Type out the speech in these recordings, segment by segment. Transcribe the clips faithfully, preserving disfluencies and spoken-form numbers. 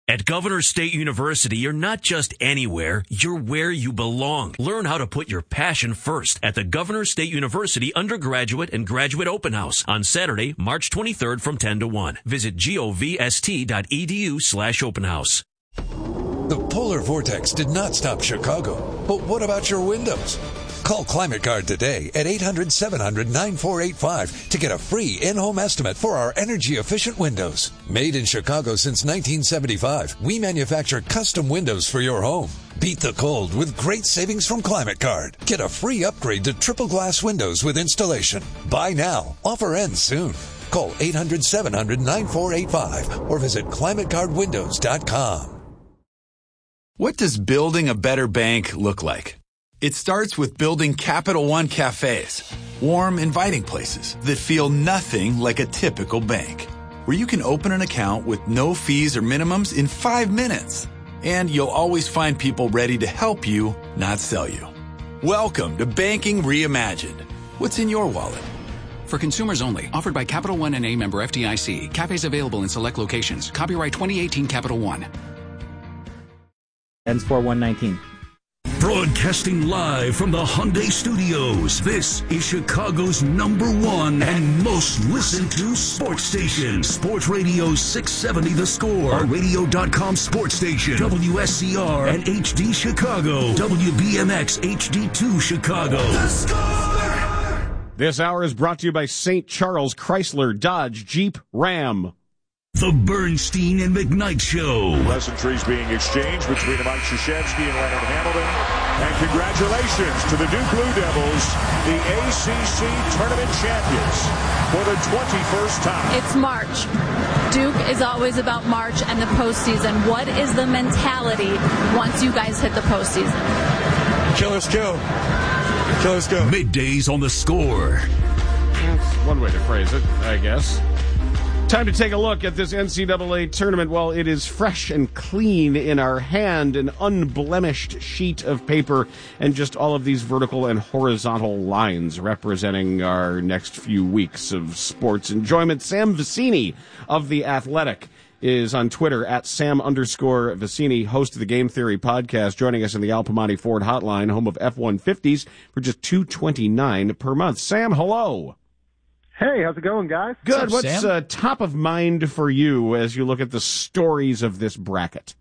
At Governor State University, you're not just anywhere, you're where you belong. Learn how to put your passion first at the Governor State University Undergraduate and Graduate Open House on Saturday, March twenty-third from ten to one. Visit govst.edu slash open house. The polar vortex did not stop Chicago, but what about your windows? Call Climate Guard today at eight hundred, seven hundred, nine four eight five to get a free in-home estimate for our energy-efficient windows. Made in Chicago since nineteen seventy-five, we manufacture custom windows for your home. Beat the cold with great savings from Climate Guard. Get a free upgrade to triple glass windows with installation. Buy now. Offer ends soon. Call eight hundred, seven hundred, nine four eight five or visit climate guard windows dot com. What does building a better bank look like? It starts with building Capital One cafes, warm, inviting places that feel nothing like a typical bank, where you can open an account with no fees or minimums in five minutes. And you'll always find people ready to help you, not sell you. Welcome to Banking Reimagined. What's in your wallet? For consumers only. Offered by Capital One N A member F D I C. Cafes available in select locations. Copyright twenty eighteen Capital One. Ends for one nineteen. Broadcasting live from the Hyundai Studios, this is Chicago's number one and most listened to sports station. Sports Radio six seventy The Score, a radio dot com sports station, W S C R and H D Chicago, W B M X H D two Chicago. The Score! This hour is brought to you by Saint Charles Chrysler Dodge Jeep Ram. The Bernstein and McKnight Show. Pleasantries being exchanged between Mike Krzyzewski and Leonard Hamilton. And congratulations to the Duke Blue Devils, the A C C Tournament champions for the twenty-first time. It's March. Duke is always about March and the postseason. What is the mentality once you guys hit the postseason? Killers go. Killers go. Middays on The Score. That's one way to phrase it, I guess. Time to take a look at this N C double A tournament. Well, it is fresh and clean in our hand, an unblemished sheet of paper, and just all of these vertical and horizontal lines representing our next few weeks of sports enjoyment. Sam Vecenie of The Athletic is on Twitter at Sam underscore Vecenie, host of the Game Theory podcast, joining us in the Al Piemonte Ford hotline, home of F one fifties, for just two hundred twenty-nine dollars per month. Sam, hello. Hey, how's it going, guys? Good. What's, What's uh, top of mind for you as you look at the stories of this bracket?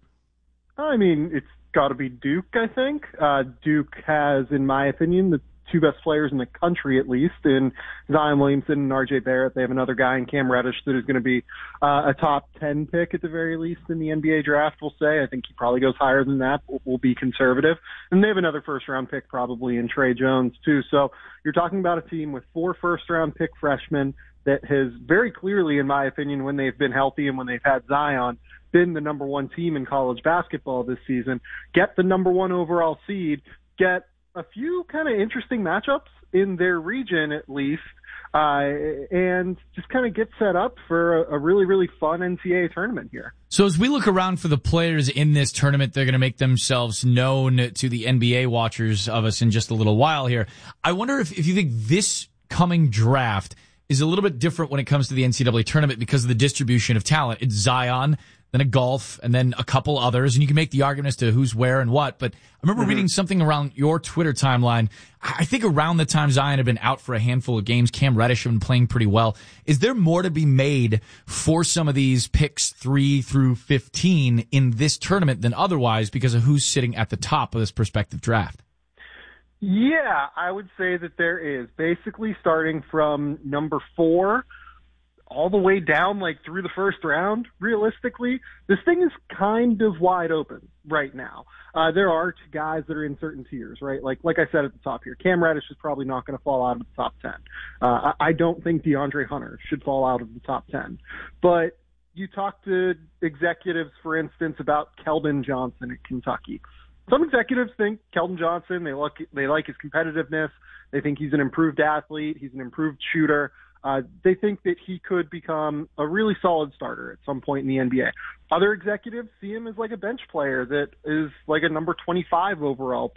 I mean, it's got to be Duke, I think. Uh, Duke has, in my opinion, the two best players in the country, at least, in Zion Williamson and R J Barrett. They have another guy in Cam Reddish that is going to be uh, a top ten pick at the very least in the N B A draft, we'll say. I think he probably goes higher than that. We'll, we'll be conservative. And they have another first-round pick probably in Trey Jones, too. So you're talking about a team with four first-round pick freshmen that has very clearly, in my opinion, when they've been healthy and when they've had Zion, been the number one team in college basketball this season. Get the number one overall seed, get a few kind of interesting matchups in their region at least, uh, and just kind of get set up for a, a really, really fun N C double A tournament here. So as we look around for the players in this tournament, they're going to make themselves known to the N B A watchers of us in just a little while here. I wonder if, if you think this coming draft is a little bit different when it comes to the N C double A tournament because of the distribution of talent. It's Zion, then a golf, and then a couple others, and you can make the argument as to who's where and what. But I remember mm-hmm. reading something around your Twitter timeline. I think around the time Zion had been out for a handful of games, Cam Reddish had been playing pretty well. Is there more to be made for some of these picks three through fifteen in this tournament than otherwise because of who's sitting at the top of this prospective draft? Yeah, I would say that there is. Basically starting from number four all the way down, like, through the first round, realistically, this thing is kind of wide open right now. Uh, there are two guys that are in certain tiers, right? Like, like I said at the top here, Cam Reddish is probably not going to fall out of the top ten. Uh, I, I don't think DeAndre Hunter should fall out of the top ten. But you talk to executives, for instance, about Keldon Johnson at Kentucky. Some executives think Keldon Johnson, they like, they like his competitiveness. They think he's an improved athlete. He's an improved shooter. Uh, they think that he could become a really solid starter at some point in the N B A. Other executives see him as like a bench player that is like a number twenty-five overall pick,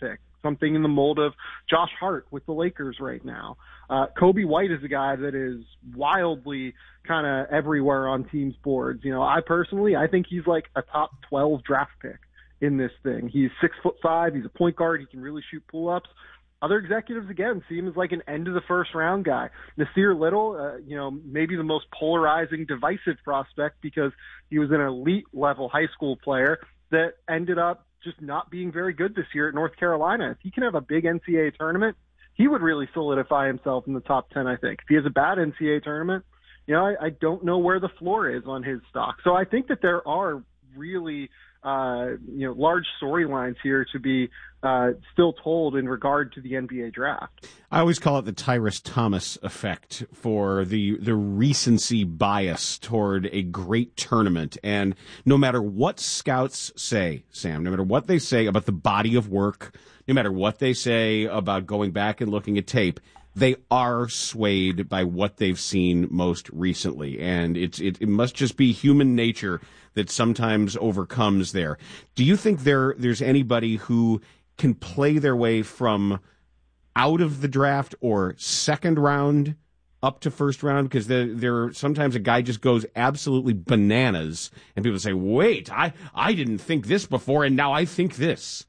something in the mold of Josh Hart with the Lakers right now. Uh, Kobe White is a guy that is wildly kind of everywhere on teams' boards. You know, I personally, I think he's like a top twelve draft pick in this thing. He's six foot five. He's a point guard. He can really shoot pull-ups. Other executives, again, see him as like an end of the first round guy. Nasir Little, uh, you know, maybe the most polarizing, divisive prospect because he was an elite level high school player that ended up just not being very good this year at North Carolina. If he can have a big N C double A tournament, he would really solidify himself in the top ten, I think. If he has a bad N C double A tournament, you know, I, I don't know where the floor is on his stock. So I think that there are really, uh, you know, large storylines here to be uh, still told in regard to the N B A draft. I always call it the Tyrus Thomas effect for the the recency bias toward a great tournament. And no matter what scouts say, Sam, no matter what they say about the body of work, no matter what they say about going back and looking at tape, they are swayed by what they've seen most recently. And it's, it, it must just be human nature that sometimes overcomes there. Do you think there there's anybody who can play their way from out of the draft or second round up to first round? Because there, there sometimes a guy just goes absolutely bananas, and people say, wait, I, I didn't think this before, and now I think this.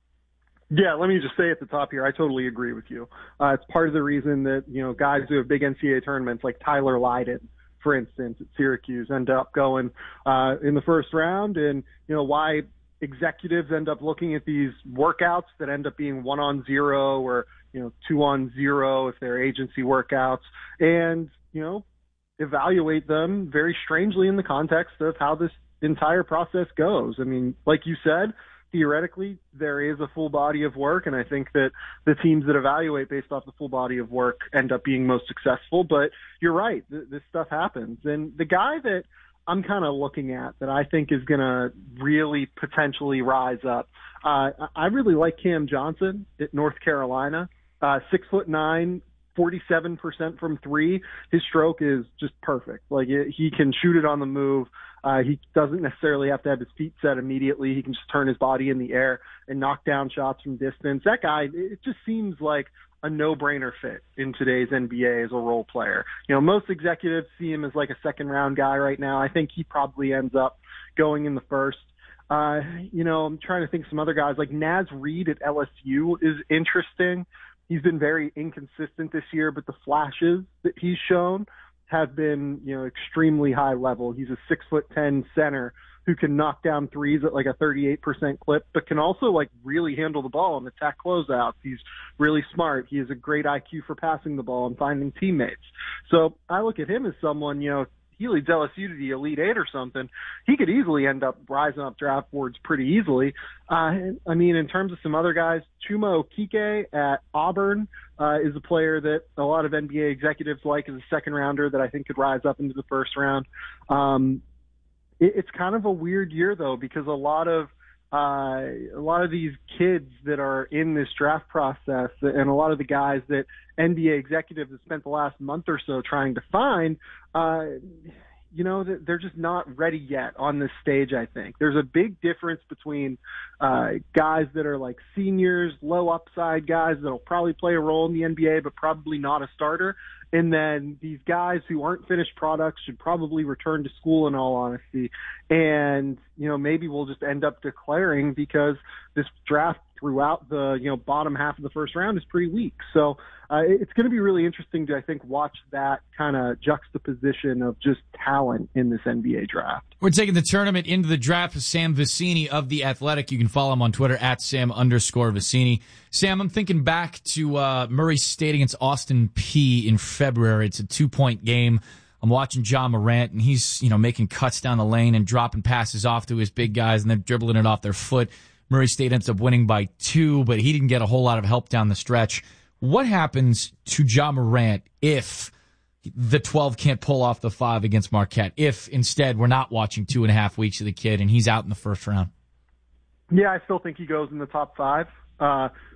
Yeah, let me just say at the top here, I totally agree with you. Uh, it's part of the reason that, you know, guys who have big N C double A tournaments like Tyler Lydon, for instance, at Syracuse, end up going uh, in the first round, and, you know, why executives end up looking at these workouts that end up being one on zero or, you know, two on zero if they're agency workouts, and, you know, evaluate them very strangely in the context of how this entire process goes. I mean, like you said, theoretically, there is a full body of work, and I think that the teams that evaluate based off the full body of work end up being most successful. But you're right, th- this stuff happens. And the guy that I'm kind of looking at that I think is going to really potentially rise up, uh, I really like Cam Johnson at North Carolina, uh, six foot nine, forty-seven percent from three. His stroke is just perfect. Like it, he can shoot it on the move. Uh, he doesn't necessarily have to have his feet set immediately. He can just turn his body in the air and knock down shots from distance. That guy, it just seems like a no-brainer fit in today's N B A as a role player. You know, most executives see him as like a second-round guy right now. I think he probably ends up going in the first. Uh, you know, I'm trying to think of some other guys. Like Naz Reid at L S U is interesting. He's been very inconsistent this year, but the flashes that he's shown have been, you know, extremely high level. He's a six foot ten center who can knock down threes at like a thirty-eight percent clip, but can also like really handle the ball and attack closeouts. He's really smart. He has a great I Q for passing the ball and finding teammates. So I look at him as someone, you know, he leads L S U to the Elite Eight or something. He could easily end up rising up draft boards pretty easily. Uh, I mean, in terms of some other guys, Chuma Okeke at Auburn uh, is a player that a lot of N B A executives like as a second rounder that I think could rise up into the first round. Um, it, it's kind of a weird year though, because a lot of uh, a lot of these kids that are in this draft process and a lot of the guys that N B A executives have spent the last month or so trying to find, uh, you know, they're just not ready yet on this stage, I think. There's a big difference between uh, guys that are like seniors, low upside guys that'll probably play a role in the N B A but probably not a starter, and then these guys who aren't finished products should probably return to school in all honesty. And, you know, maybe we'll just end up declaring because this draft throughout the, you know, bottom half of the first round is pretty weak. So uh, it's going to be really interesting to, I think, watch that kind of juxtaposition of just talent in this N B A draft. We're taking the tournament into the draft with Sam Vecenie of The Athletic. You can follow him on Twitter at Sam underscore Vecenie. Sam, I'm thinking back to uh, Murray State against Austin Peay in February. It's a two-point game. I'm watching Ja Morant, and he's, you know, making cuts down the lane and dropping passes off to his big guys, and then dribbling it off their foot. Murray State ends up winning by two, but he didn't get a whole lot of help down the stretch. What happens to Ja Morant if the twelve can't pull off the five against Marquette? If instead we're not watching two and a half weeks of the kid and he's out in the first round? Yeah, I still think he goes in the top five. Uh,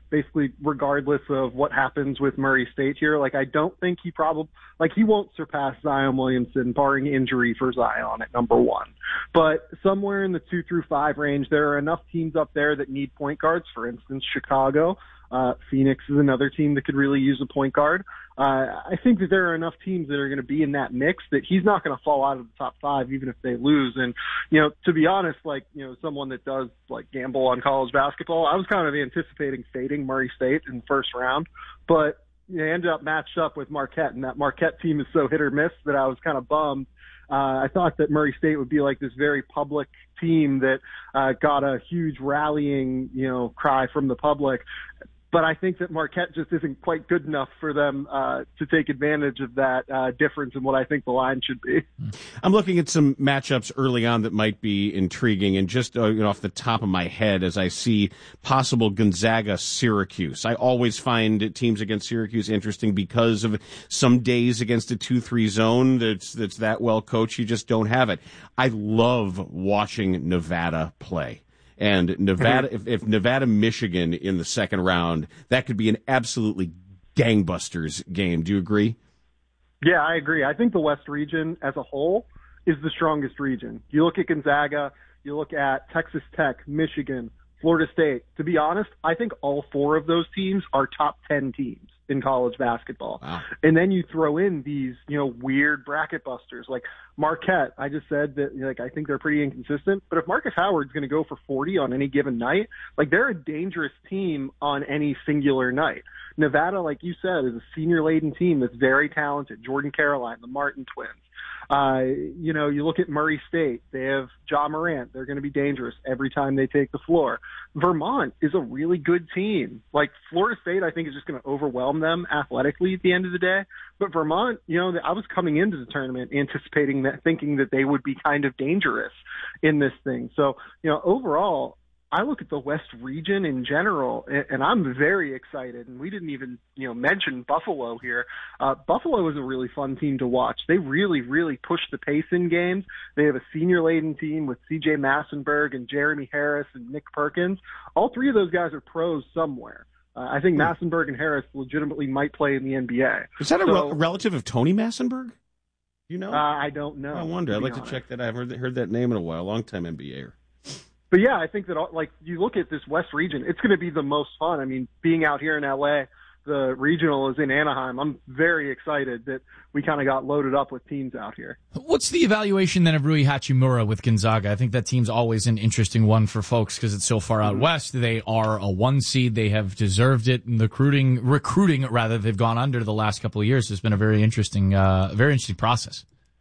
basically regardless of what happens with Murray State here. Like, I don't think he probably, like, he won't surpass Zion Williamson, barring injury for Zion at number one. But somewhere in the two through five range, there are enough teams up there that need point guards. For instance, Chicago. Uh, Phoenix is another team that could really use a point guard. Uh, I think that there are enough teams that are going to be in that mix that he's not going to fall out of the top five, even if they lose. And, you know, to be honest, like, you know, someone that does like gamble on college basketball, I was kind of anticipating fading Murray State in the first round, but you know, ended up matched up with Marquette, and that Marquette team is so hit or miss that I was kind of bummed. Uh, I thought that Murray State would be like this very public team that uh, got a huge rallying, you know, cry from the public. But I think that Marquette just isn't quite good enough for them uh, to take advantage of that uh, difference in what I think the line should be. I'm looking at some matchups early on that might be intriguing, and just uh, you know, off the top of my head, as I see possible Gonzaga-Syracuse. I always find teams against Syracuse interesting because of some days against a two three zone that's that's that well coached, you just don't have it. I love watching Nevada play. And Nevada, if, if Nevada, Michigan in the second round, that could be an absolutely gangbusters game. Do you agree? Yeah, I agree. I think the West region as a whole is the strongest region. You look at Gonzaga, you look at Texas Tech, Michigan, Florida State. To be honest, I think all four of those teams are top ten teams in college basketball. Wow. And then you throw in these, you know, weird bracket busters like Marquette. I just said that, like, I think they're pretty inconsistent, but if Marcus Howard's going to go for forty on any given night, like, they're a dangerous team on any singular night. Nevada, like you said, is a senior-laden team that's very talented. Jordan Caroline, the Martin twins. Uh, you know, you look at Murray State. They have Ja Morant. They're going to be dangerous every time they take the floor. Vermont is a really good team. Like, Florida State, I think, is just going to overwhelm them athletically at the end of the day. But Vermont, you know, I was coming into the tournament anticipating that, thinking that they would be kind of dangerous in this thing. So, you know, overall, I look at the West region in general, and I'm very excited. And we didn't even, you know, mention Buffalo here. Uh, Buffalo is a really fun team to watch. They really, really push the pace in games. They have a senior-laden team with C J Massenberg and Jeremy Harris and Nick Perkins. All three of those guys are pros somewhere. Uh, I think Massenberg and Harris legitimately might play in the N B A. Is that a, so, re- relative of Tony Massenberg? You know? Uh, I don't know. I wonder. I'd like honest. to check that. I haven't heard, heard that name in a while. Long-time N B A-er. But yeah, I think that, like, you look at this West region, it's going to be the most fun. I mean, being out here in L A, the regional is in Anaheim. I'm very excited that we kind of got loaded up with teams out here. What's the evaluation then of Rui Hachimura with Gonzaga? I think that team's always an interesting one for folks because it's so far out west. They are a one seed. They have deserved it. And the recruiting, recruiting rather, they've gone under the last couple of years. It's been a very interesting, uh, very interesting process.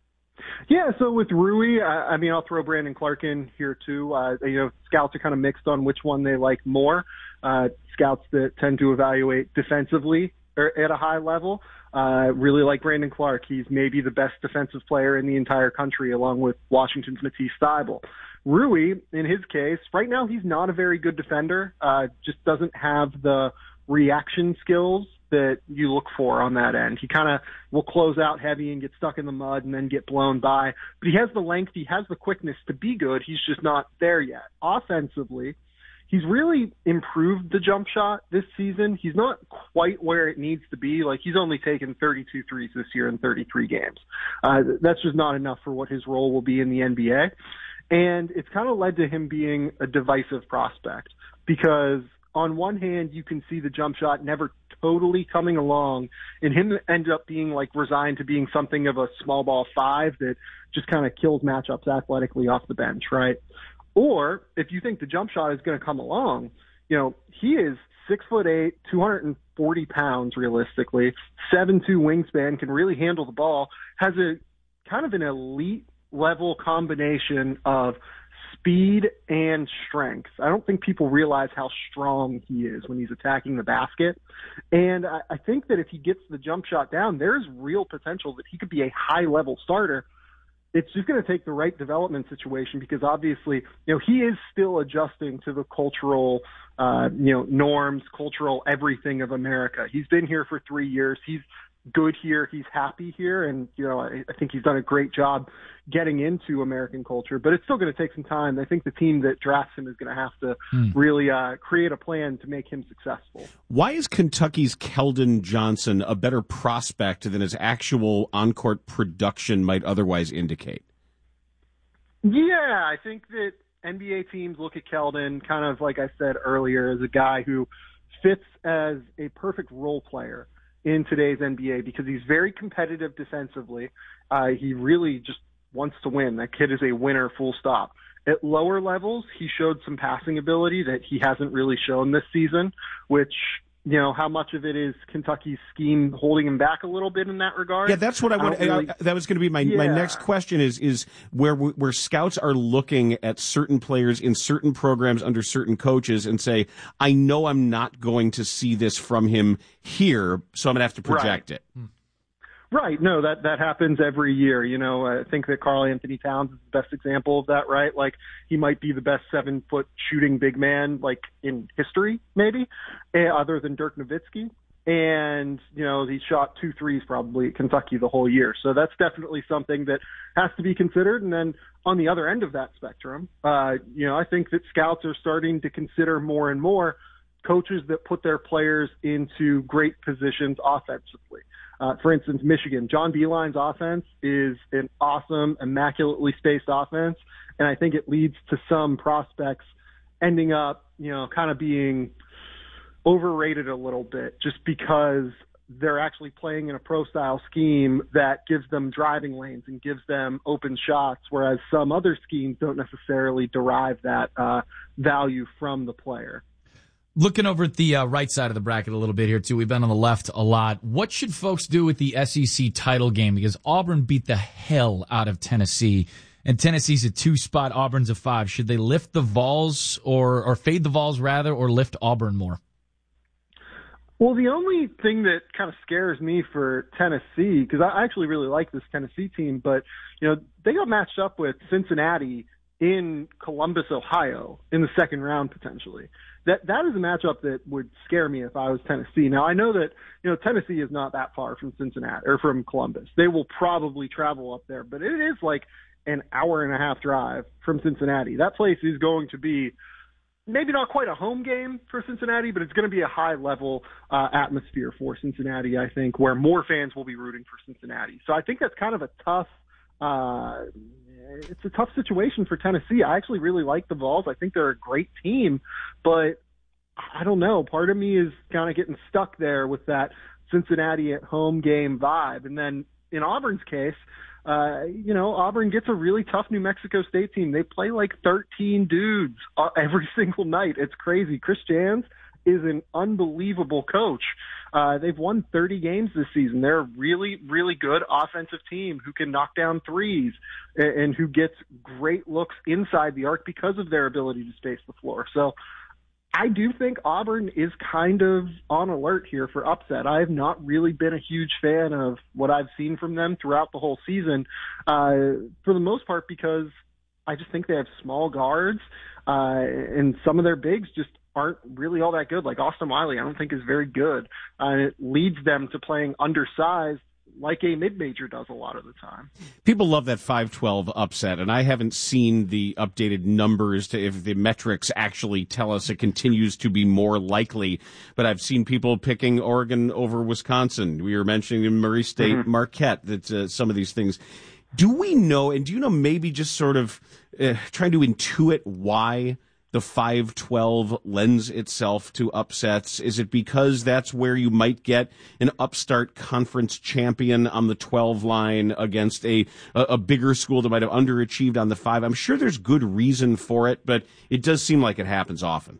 Yeah, so with Rui, I, I mean, I'll throw Brandon Clark in here too. Uh, you know, scouts are kind of mixed on which one they like more. Uh, scouts that tend to evaluate defensively or at a high level uh, really like Brandon Clark. He's maybe the best defensive player in the entire country, along with Washington's Matisse Thybulle. Rui, in his case, right now he's not a very good defender. Uh, just doesn't have the reaction skills that you look for on that end. He kind of will close out heavy and get stuck in the mud and then get blown by. But he has the length, he has the quickness to be good. He's just not there yet. Offensively, he's really improved the jump shot this season. He's not quite where it needs to be. Like, he's only taken thirty-two threes this year in thirty-three games. Uh, that's just not enough for what his role will be in the N B A. And it's kind of led to him being a divisive prospect because on one hand, you can see the jump shot never totally coming along, and him end up being like resigned to being something of a small ball five that just kind of kills matchups athletically off the bench, right? Or if you think the jump shot is going to come along, you know, he is six foot eight, two hundred forty pounds realistically, seven two wingspan, can really handle the ball, has a kind of an elite level combination of speed and strength. I don't think people realize how strong he is when he's attacking the basket. And I, I think that if he gets the jump shot down, there's real potential that he could be a high-level starter. It's just going to take the right development situation because obviously, you know, he is still adjusting to the cultural, uh, you know, norms, cultural everything of America. He's been here for three years. He's good here. He's happy here. And, you know, I, I think he's done a great job getting into American culture, but it's still going to take some time. I think the team that drafts him is going to have to hmm. really uh, create a plan to make him successful. Why is Kentucky's Keldon Johnson a better prospect than his actual on-court production might otherwise indicate? Yeah, I think that N B A teams look at Keldon, kind of like I said earlier, as a guy who fits as a perfect role player in today's N B A because he's very competitive defensively. Uh, he really just wants to win. That kid is a winner, full stop. At lower levels, he showed some passing ability that he hasn't really shown this season, which, you know, how much of it is Kentucky's scheme holding him back a little bit in that regard? Yeah, that's what I want. Really, I, that was going to be my yeah. my next question. Is is where where scouts are looking at certain players in certain programs under certain coaches and say, I know I'm not going to see this from him here, so I'm going to have to project right. it. Hmm. Right. No, that, that happens every year. You know, I think that Karl Anthony Towns is the best example of that, right? Like, he might be the best seven foot shooting big man, like, in history, maybe, other than Dirk Nowitzki. And, you know, he shot two threes probably at Kentucky the whole year. So that's definitely something that has to be considered. And then on the other end of that spectrum, uh, you know, I think that scouts are starting to consider more and more coaches that put their players into great positions offensively. Uh, for instance, Michigan, John Beilein's offense is an awesome, immaculately spaced offense, and I think it leads to some prospects ending up, you know, kind of being overrated a little bit just because they're actually playing in a pro-style scheme that gives them driving lanes and gives them open shots, whereas some other schemes don't necessarily derive that uh, value from the player. Looking over at the uh, right side of the bracket a little bit here, too. We've been on the left a lot. What should folks do with the S E C title game? Because Auburn beat the hell out of Tennessee, and Tennessee's a two-spot, Auburn's a five. Should they lift the Vols or, or fade the Vols, rather, or lift Auburn more? Well, the only thing that kind of scares me for Tennessee, because I actually really like this Tennessee team, but, you know, they got matched up with Cincinnati in Columbus, Ohio, in the second round potentially. That that is a matchup that would scare me if I was Tennessee. Now, I know that, you know, Tennessee is not that far from Cincinnati or from Columbus. They will probably travel up there, but it is like an hour and a half drive from Cincinnati. That place is going to be maybe not quite a home game for Cincinnati, but it's going to be a high level uh, atmosphere for Cincinnati, I think, where more fans will be rooting for Cincinnati. So I think that's kind of a tough, uh, it's a tough situation for Tennessee. I actually really like the Vols. I think they're a great team, but I don't know. Part of me is kind of getting stuck there with that Cincinnati at home game vibe. And then in Auburn's case, uh, you know, Auburn gets a really tough New Mexico State team. They play like thirteen dudes every single night. It's crazy. Chris Jans is an unbelievable coach. Uh, they've won thirty games this season. They're a really, really good offensive team who can knock down threes and, and who gets great looks inside the arc because of their ability to space the floor. So I do think Auburn is kind of on alert here for upset. I have not really been a huge fan of what I've seen from them throughout the whole season, uh, for the most part because I just think they have small guards, uh, and some of their bigs just aren't really all that good. Like Austin Wiley, I don't think is very good. Uh, and it leads them to playing undersized like a mid-major does a lot of the time. People love that five twelve upset, and I haven't seen the updated numbers to if the metrics actually tell us it continues to be more likely, but I've seen people picking Oregon over Wisconsin. We were mentioning in Murray State, mm-hmm. Marquette, that uh, some of these things. Do we know, and do you know maybe just sort of uh, trying to intuit why the five twelve lends itself to upsets? Is it because that's where you might get an upstart conference champion on the twelve line against a, a, a bigger school that might have underachieved on the five? I'm sure there's good reason for it, but it does seem like it happens often.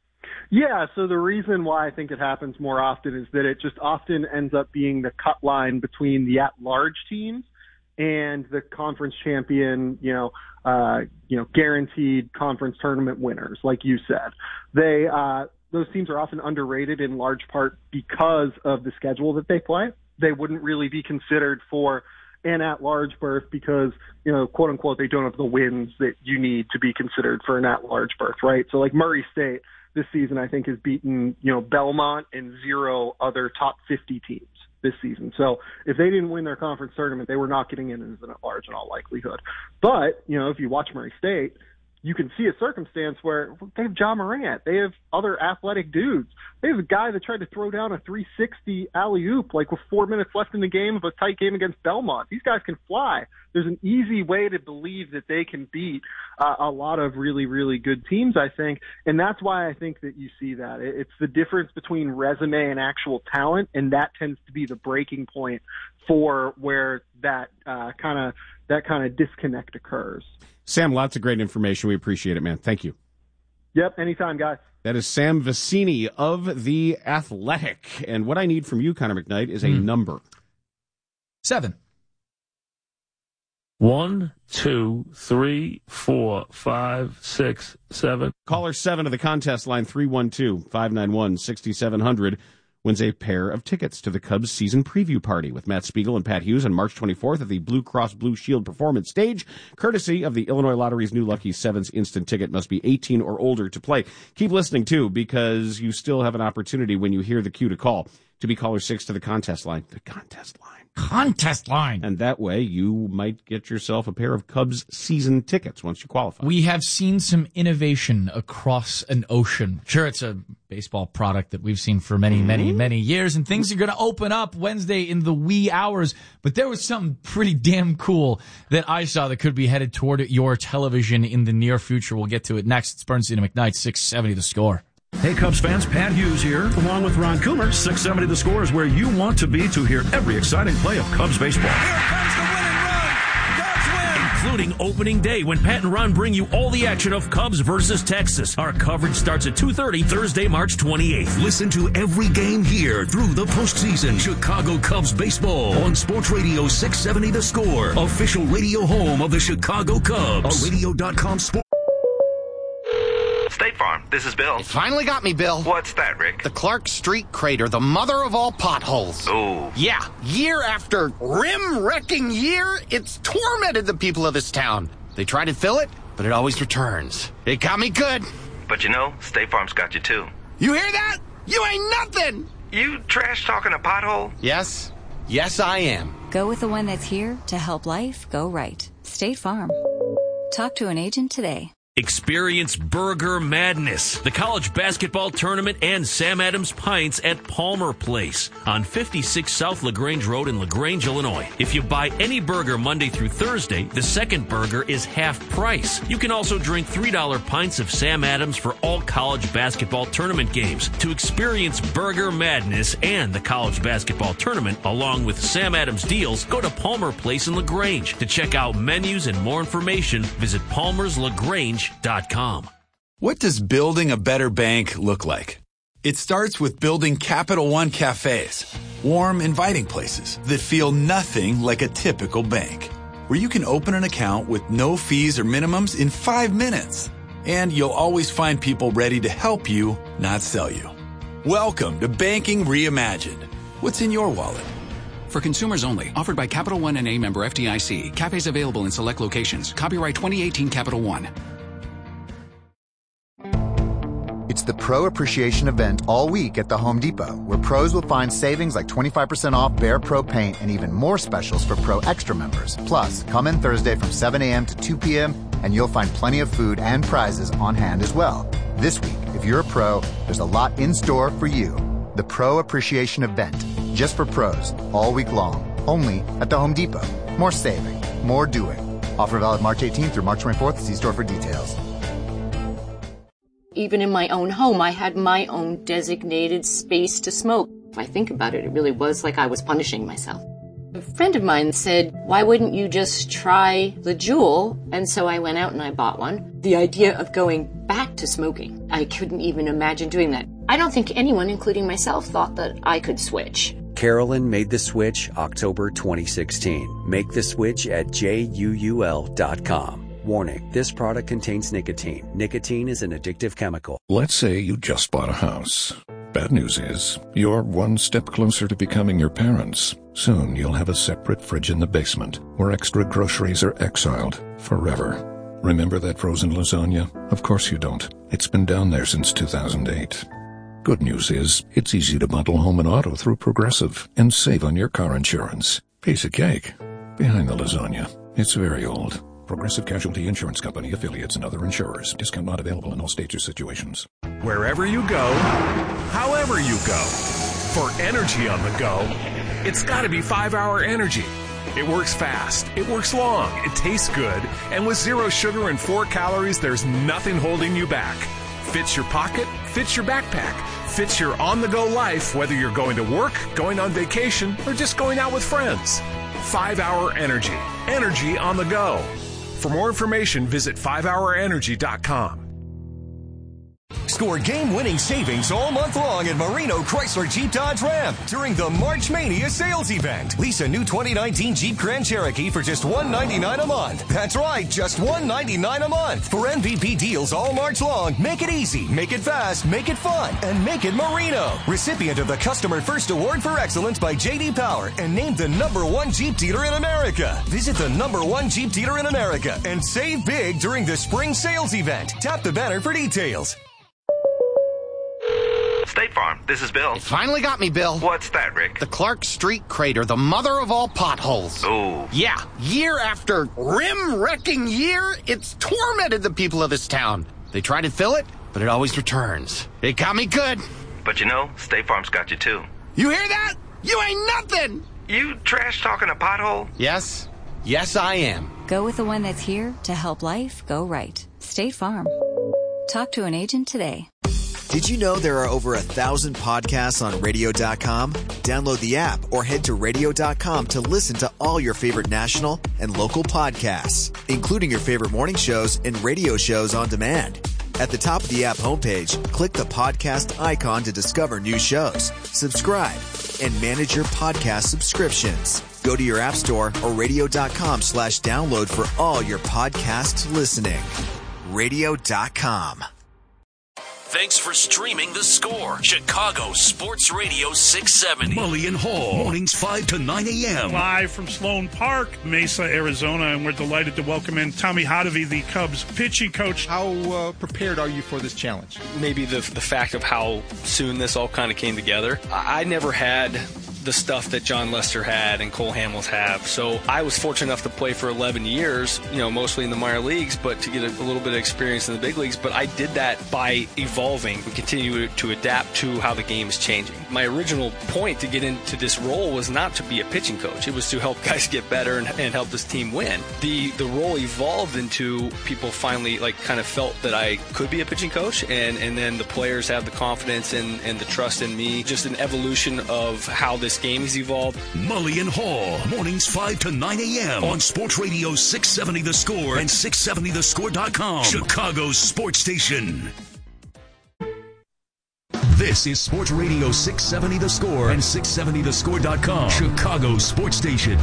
Yeah, so the reason why I think it happens more often is that it just often ends up being the cut line between the at-large teams and the conference champion, you know, uh, you know, guaranteed conference tournament winners, like you said. They, uh, those teams are often underrated in large part because of the schedule that they play. They wouldn't really be considered for an at-large berth because, you know, quote unquote, they don't have the wins that you need to be considered for an at-large berth, right? So like Murray State this season, I think, has beaten, you know, Belmont and zero other top fifty teams this season. So if they didn't win their conference tournament, they were not getting in as an at-large in all likelihood. But, you know, if you watch Murray State, you can see a circumstance where they have Ja Morant. They have other athletic dudes. They have a guy that tried to throw down a three sixty alley-oop like with four minutes left in the game of a tight game against Belmont. These guys can fly. There's an easy way to believe that they can beat uh, a lot of really, really good teams, I think. And that's why I think that you see that. It's the difference between resume and actual talent, and that tends to be the breaking point for where that uh, kind of that kind of disconnect occurs. Sam, lots of great information. We appreciate it, man. Thank you. Yep, anytime, guys. That is Sam Vecenie of The Athletic. And what I need from you, Connor McKnight, is a mm. number. Seven. One, two, three, four, five, six, seven. Caller seven to the contest line, three one two, five nine one, six seven zero zero. Wins a pair of tickets to the Cubs season preview party with Matt Spiegel and Pat Hughes on March twenty-fourth at the Blue Cross Blue Shield Performance Stage, courtesy of the Illinois Lottery's new Lucky Sevens instant ticket. Must be eighteen or older to play. Keep listening, too, because you still have an opportunity when you hear the cue to call to be caller six to the contest line. The contest line. Contest line. And that way you might get yourself a pair of Cubs season tickets once you qualify. We have seen some innovation across an ocean. Sure, it's a baseball product that we've seen for many, mm-hmm. many, many years, and things are going to open up Wednesday in the wee hours. But there was something pretty damn cool that I saw that could be headed toward your television in the near future. We'll get to it next. It's Bernstein and McKnight, six seventy The Score. Hey, Cubs fans, Pat Hughes here, along with Ron Coomer. six seventy The Score is where you want to be to hear every exciting play of Cubs baseball. Here comes the winning run. Cubs win. Including opening day, when Pat and Ron bring you all the action of Cubs versus Texas. Our coverage starts at two thirty, Thursday, March twenty-eighth. Listen to every game here through the postseason. Chicago Cubs baseball on Sports Radio six seventy The Score, official radio home of the Chicago Cubs. A radio dot com sport. State Farm, this is Bill. It finally got me, Bill. What's that, Rick? The Clark Street crater, the mother of all potholes. Oh. Yeah, year after rim-wrecking year, it's tormented the people of this town. They try to fill it, but it always returns. It got me good. But you know, State Farm's got you too. You hear that? You ain't nothing! You trash-talking a pothole? Yes. Yes, I am. Go with the one that's here to help life go right. State Farm. Talk to an agent today. Experience Burger Madness, the college basketball tournament, and Sam Adams Pints at Palmer Place on fifty-six South LaGrange Road in LaGrange, Illinois. If you buy any burger Monday through Thursday, the second burger is half price. You can also drink three dollar pints of Sam Adams for all college basketball tournament games. To experience Burger Madness and the college basketball tournament, along with Sam Adams deals, go to Palmer Place in LaGrange. To check out menus and more information, visit palmers lagrange dot com. What does building a better bank look like? It starts with building Capital One cafes, warm, inviting places that feel nothing like a typical bank, where you can open an account with no fees or minimums in five minutes. And you'll always find people ready to help you, not sell you. Welcome to Banking Reimagined. What's in your wallet? For consumers only. Offered by Capital One and a member F D I C. Cafes available in select locations. Copyright twenty eighteen Capital One. It's the Pro Appreciation Event all week at the Home Depot, where pros will find savings like twenty-five percent off Behr Pro Paint and even more specials for Pro Extra members. Plus, come in Thursday from seven a.m. to two p.m. and you'll find plenty of food and prizes on hand as well. This week, if you're a pro, there's a lot in store for you. The Pro Appreciation Event, just for pros, all week long, only at the Home Depot. More saving, more doing. Offer valid March eighteenth through March twenty-fourth. See store for details. Even in my own home, I had my own designated space to smoke. If I think about it, it really was like I was punishing myself. A friend of mine said, why wouldn't you just try the Juul? And so I went out and I bought one. The idea of going back to smoking, I couldn't even imagine doing that. I don't think anyone, including myself, thought that I could switch. Carolyn made the switch October twenty sixteen. Make the switch at juul dot com. Warning, this product contains nicotine. Nicotine is an addictive chemical. Let's say you just bought a house. Bad news is, you're one step closer to becoming your parents. Soon you'll have a separate fridge in the basement, where extra groceries are exiled forever. Remember that frozen lasagna? Of course you don't. It's been down there since two thousand eight. Good news is, it's easy to bundle home and auto through Progressive and save on your car insurance. Piece of cake. Behind the lasagna. It's very old. Progressive Casualty Insurance Company, affiliates, and other insurers. Discount not available in all states or situations. Wherever you go, however you go, for energy on the go, it's gotta be five hour Energy. It works fast, it works long, it tastes good, and with zero sugar and four calories, there's nothing holding you back. Fits your pocket, fits your backpack, fits your on-the-go life, whether you're going to work, going on vacation, or just going out with friends. five hour Energy. Energy on the go. For more information, visit five hour energy dot com. Score game-winning savings all month long at Marino Chrysler Jeep Dodge Ram during the March Mania sales event. Lease a new twenty nineteen Jeep Grand Cherokee for just one hundred ninety-nine dollars a month. That's right, just one hundred ninety-nine dollars a month. For M V P deals all March long, make it easy, make it fast, make it fun, and make it Marino. Recipient of the Customer First Award for Excellence by J D Power and named the number one Jeep dealer in America. Visit the number one Jeep dealer in America and save big during the spring sales event. Tap the banner for details. State Farm, this is Bill. It finally got me, Bill. What's that, Rick? The Clark Street crater, the mother of all potholes. Oh. Yeah, year after rim-wrecking year, it's tormented the people of this town. They try to fill it, but it always returns. It got me good. But you know, State Farm's got you too. You hear that? You ain't nothing! You trash talking a pothole? Yes. Yes, I am. Go with the one that's here to help life go right. State Farm. Talk to an agent today. Did you know there are over a thousand podcasts on radio dot com? Download the app or head to radio dot com to listen to all your favorite national and local podcasts, including your favorite morning shows and radio shows on demand. At the top of the app homepage, click the podcast icon to discover new shows, subscribe, and manage your podcast subscriptions. Go to your app store or radio dot com slash download for all your podcast listening. radio dot com. Thanks for streaming The Score, Chicago Sports Radio six seventy. Mully and Hall, mornings five to nine a.m. Live from Sloan Park, Mesa, Arizona, and we're delighted to welcome in Tommy Hotovy, the Cubs pitching coach. How uh, prepared are you for this challenge? Maybe the the fact of how soon this all kind of came together. I, I never had the stuff that John Lester had and Cole Hamels have. So I was fortunate enough to play for eleven years, you know, mostly in the minor leagues, but to get a, a little bit of experience in the big leagues. But I did that by evolving and continue to adapt to how the game is changing. My original point to get into this role was not to be a pitching coach. It was to help guys get better and, and help this team win. The the role evolved into people finally like kind of felt that I could be a pitching coach, and, and then the players have the confidence and, and the trust in me. Just an evolution of how this game has evolved. Mully and Hall, mornings five to nine a.m. on Sports Radio six seventy The Score and six seventy the score dot com, Chicago's sports station. This is Sports Radio six seventy The Score and six seventy the score dot com, Chicago's sports station.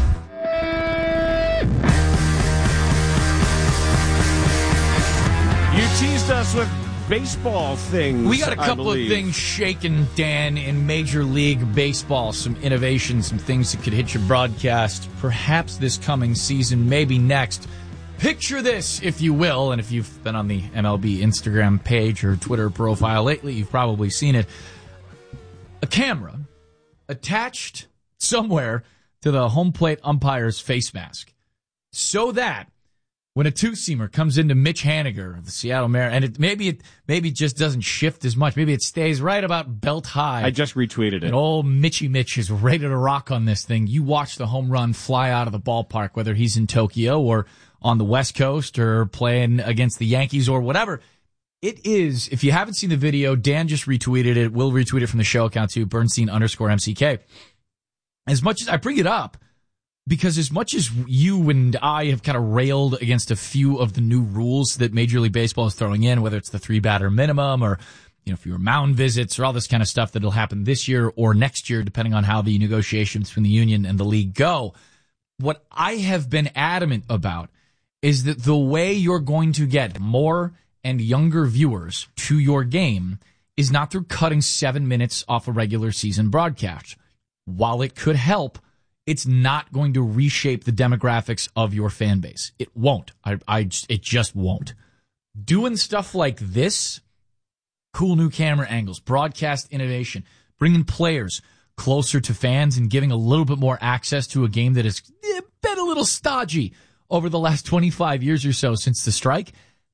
You teased us with baseball things. We got a couple of things shaking, Dan, in Major League Baseball. Some innovation, some things that could hit your broadcast perhaps this coming season, maybe next. Picture this, if you will, and if you've been on the M L B Instagram page or Twitter profile lately, you've probably seen it. A camera attached somewhere to the home plate umpire's face mask so that when a two-seamer comes into Mitch Haniger of the Seattle Mariners, and it, maybe it maybe it just doesn't shift as much. Maybe it stays right about belt high. I just retweeted it. And old Mitchy Mitch is ready to rock on this thing. You watch the home run fly out of the ballpark, whether he's in Tokyo or on the West Coast or playing against the Yankees or whatever. It is, if you haven't seen the video, Dan just retweeted it. We'll retweet it from the show account too, Bernstein underscore M C K. As much as I bring it up, because as much as you and I have kind of railed against a few of the new rules that Major League Baseball is throwing in, whether it's the three-batter minimum or, you know, fewer mound visits or all this kind of stuff that'll happen this year or next year, depending on how the negotiations between the union and the league go, what I have been adamant about is that the way you're going to get more and younger viewers to your game is not through cutting seven minutes off a regular season broadcast. While it could help, it's not going to reshape the demographics of your fan base. It won't. I, I, it just won't. Doing stuff like this cool new camera angles, broadcast innovation, bringing players closer to fans and giving a little bit more access to a game that has been a little stodgy over the last twenty-five years or so since the strike.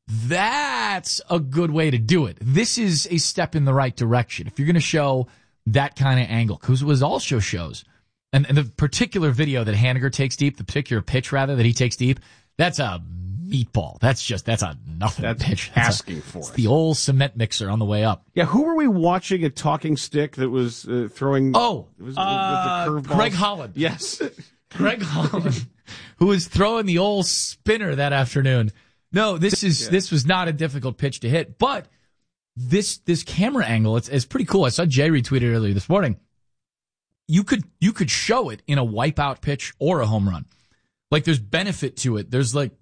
That's a good way to do it. This is a step in the right direction. If you're going to show that kind of angle, because it was all show shows, and, and the particular video that Haniger takes deep, the particular pitch rather that he takes deep, that's a meatball. That's just, that's a nothing That's pitch. That's asking a, for it's it. the old cement mixer on the way up. Yeah, who were we watching a talking stick that was uh, throwing? Oh, it was, uh, with the curveballs? Greg Holland. Yes. Greg Holland, who was throwing the old spinner that afternoon. No, this is, Yeah. this was not a difficult pitch to hit, but this, this camera angle, it's, it's pretty cool. I saw Jay retweeted earlier this morning. You could, you could show it in a wipeout pitch or a home run. Like there's benefit to it. There's like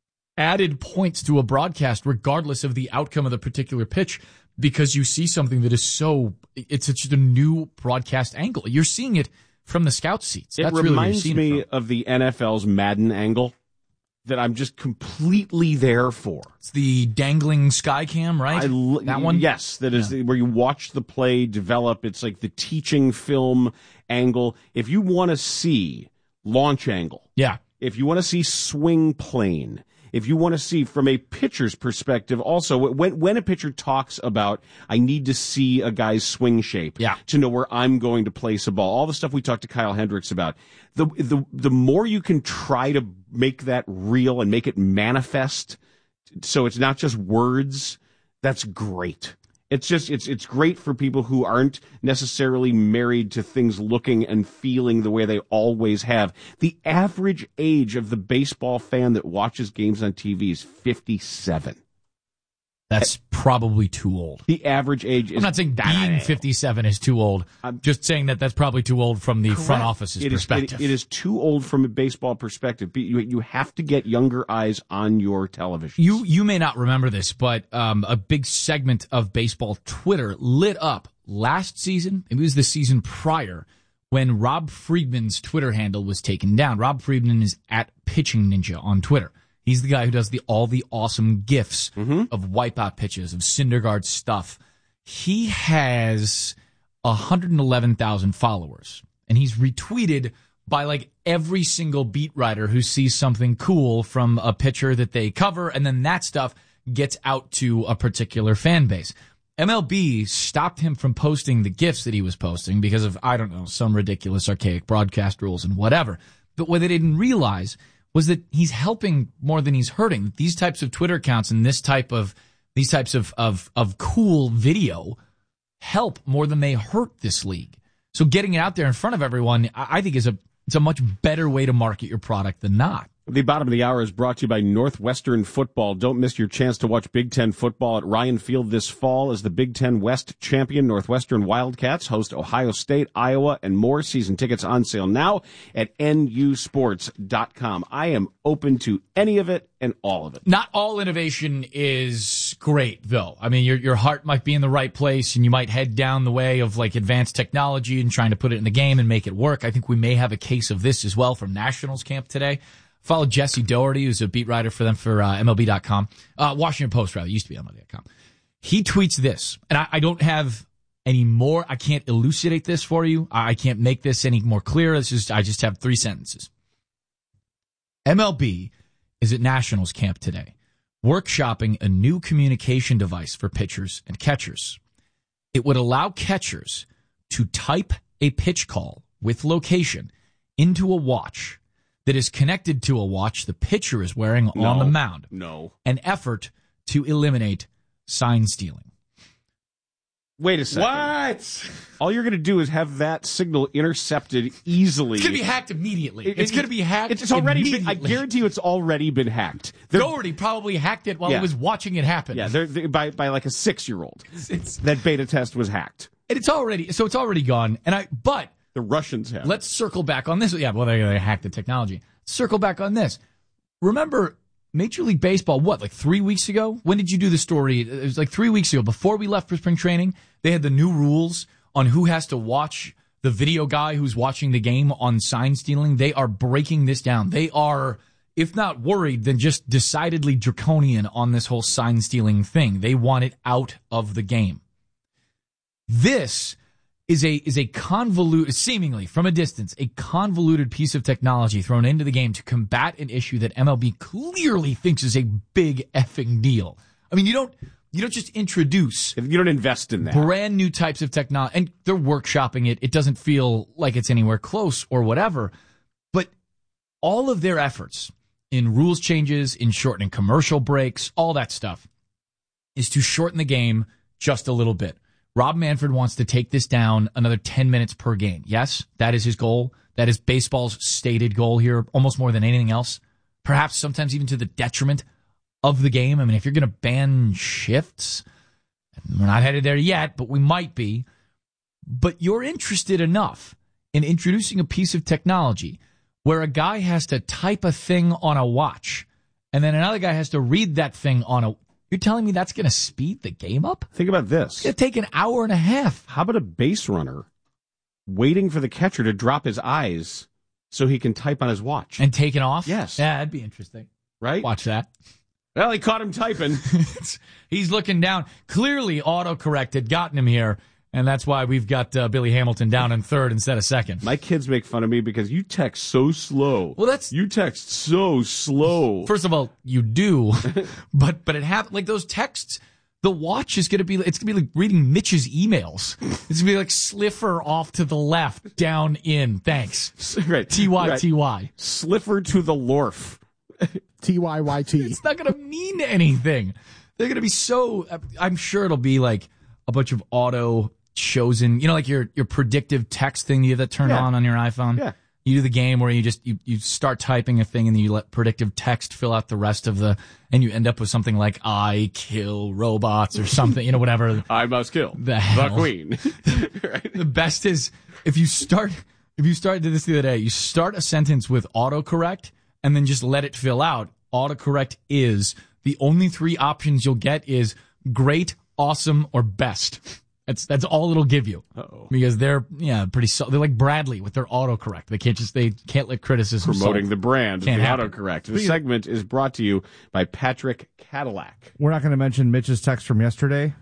added points to a broadcast regardless of the outcome of the particular pitch because you see something that is so, it's just a new broadcast angle. You're seeing it from the scout seats. It That's really where you're reminds seeing me it of the N F L's Madden angle that I'm just completely there for. It's the dangling sky cam, right? I l- that one? Yes, that is where you watch the play develop. It's like the teaching film angle. If you want to see launch angle, yeah. If you want to see swing plane, if you want to see from a pitcher's perspective, also when when a pitcher talks about, I need to see a guy's swing shape yeah. to know where I'm going to place a ball. All the stuff we talked to Kyle Hendricks about. The the the more you can try to make that real and make it manifest, so it's not just words, that's great. It's just, it's it's great for people who aren't necessarily married to things looking and feeling the way they always have. The average age of the baseball fan that watches games on T V is fifty-seven. That's probably too old. The average age is... I'm not saying being fifty-seven is too old. I'm just saying that that's probably too old from the Correct. front office's it perspective. Is, it, it is too old from a baseball perspective. You, you have to get younger eyes on your television. You you may not remember this, but um, a big segment of baseball Twitter lit up last season. It was the season prior when Rob Friedman's Twitter handle was taken down. Rob Friedman is at Pitching Ninja on Twitter. He's the guy who does the all the awesome GIFs mm-hmm. of wipeout pitches, of Syndergaard stuff. He has one hundred eleven thousand followers, and he's retweeted by like every single beat writer who sees something cool from a pitcher that they cover, and then that stuff gets out to a particular fan base. M L B stopped him from posting the GIFs that he was posting because of, I don't know, some ridiculous archaic broadcast rules and whatever. But what they didn't realize was that he's helping more than he's hurting. These types of Twitter accounts and this type of these types of, of, of cool video help more than they hurt this league. So getting it out there in front of everyone, I think is a it's a much better way to market your product than not. The bottom of the hour is brought to you by Northwestern Football. Don't miss your chance to watch Big Ten football at Ryan Field this fall as the Big Ten West champion Northwestern Wildcats host Ohio State, Iowa, and more. Season tickets on sale now at N U sports dot com. I am open to any of it and all of it. Not all innovation is great, though. I mean, your your heart might be in the right place, and you might head down the way of like advanced technology and trying to put it in the game and make it work. I think we may have a case of this as well from Nationals camp today. Follow Jesse Doherty, who's a beat writer for them for uh, M L B dot com. Uh, Washington Post, rather. Used to be M L B dot com. He tweets this, and I, I don't have any more. I can't elucidate this for you. I, I can't make this any more clear. This is, I just have three sentences. M L B is at Nationals camp today, workshopping a new communication device for pitchers and catchers. It would allow catchers to type a pitch call with location into a watch that is connected to a watch the pitcher is wearing no, on the mound. No. An effort to eliminate sign stealing. Wait a second. What? All you're going to do is have that signal intercepted easily. It's going to be hacked immediately. It, it's it, going to be hacked It's, it's already been, I immediately. guarantee you it's already been hacked. They're, Doherty probably hacked it while yeah. he was watching it happen. Yeah, they're, they're, by, by like a six-year-old. It's, that beta test was hacked. And it's already, so it's already gone. And I, but the Russians have. Let's circle back on this. Yeah, well, they, they hacked the technology. Circle back on this. Remember, Major League Baseball, what, like three weeks ago? When did you do the story? It was like three weeks ago. Before we left for spring training, they had the new rules on who has to watch the video guy who's watching the game on sign stealing. They are breaking this down. They are, if not worried, then just decidedly draconian on this whole sign stealing thing. They want it out of the game. This is a is a convoluted, seemingly from a distance, a convoluted piece of technology thrown into the game to combat an issue that M L B clearly thinks is a big effing deal. I mean, you don't you don't just introduce you don't invest in that brand new types of technology, and they're workshopping it. It doesn't feel like it's anywhere close or whatever, but all of their efforts in rules changes, in shortening commercial breaks, all that stuff is to shorten the game just a little bit. Rob Manfred wants to take this down another ten minutes per game. Yes, that is his goal. That is baseball's stated goal here, almost more than anything else. Perhaps sometimes even to the detriment of the game. I mean, if you're going to ban shifts, we're not headed there yet, but we might be. But you're interested enough in introducing a piece of technology where a guy has to type a thing on a watch, and then another guy has to read that thing on a... You're telling me that's going to speed the game up? Think about this. It's going to take an hour and a half. How about a base runner waiting for the catcher to drop his eyes so he can type on his watch? And take it off? Yes. Yeah, that'd be interesting. Right? Watch that. Well, he caught him typing. He's looking down. Clearly autocorrect had gotten him here, and that's why we've got uh, Billy Hamilton down in third instead of second. My kids make fun of me because you text so slow. Well, that's you text so slow. First of all, you do, but but it happened like those texts. The watch is going to be it's going to be like reading Mitch's emails. It's going to be like Sliffer off to the left, down in. Thanks. Right. T Y right. T Y. Sliffer to the Lorf. T Y Y T. It's not going to mean anything. They're going to be so. I'm sure it'll be like a bunch of auto. Chosen, you know, like your your predictive text thing you have that turned yeah. on on your iPhone. Yeah. You do the game where you just you, you start typing a thing and then you let predictive text fill out the rest of the, and you end up with something like "I kill robots" or something, you know, whatever. I must kill the, hell. the queen. Right. The best is if you start if you start did this the other day. You start a sentence with autocorrect and then just let it fill out. Autocorrect is the only three options you'll get is great, awesome, or best. That's that's all it'll give you. Uh-oh. Because they're yeah pretty so, they're like Bradley with their autocorrect. They can't just they can't let criticism promoting solve. the brand Can't of the happen. autocorrect. This segment is brought to you by Patrick Cadillac. We're not going to mention Mitch's text from yesterday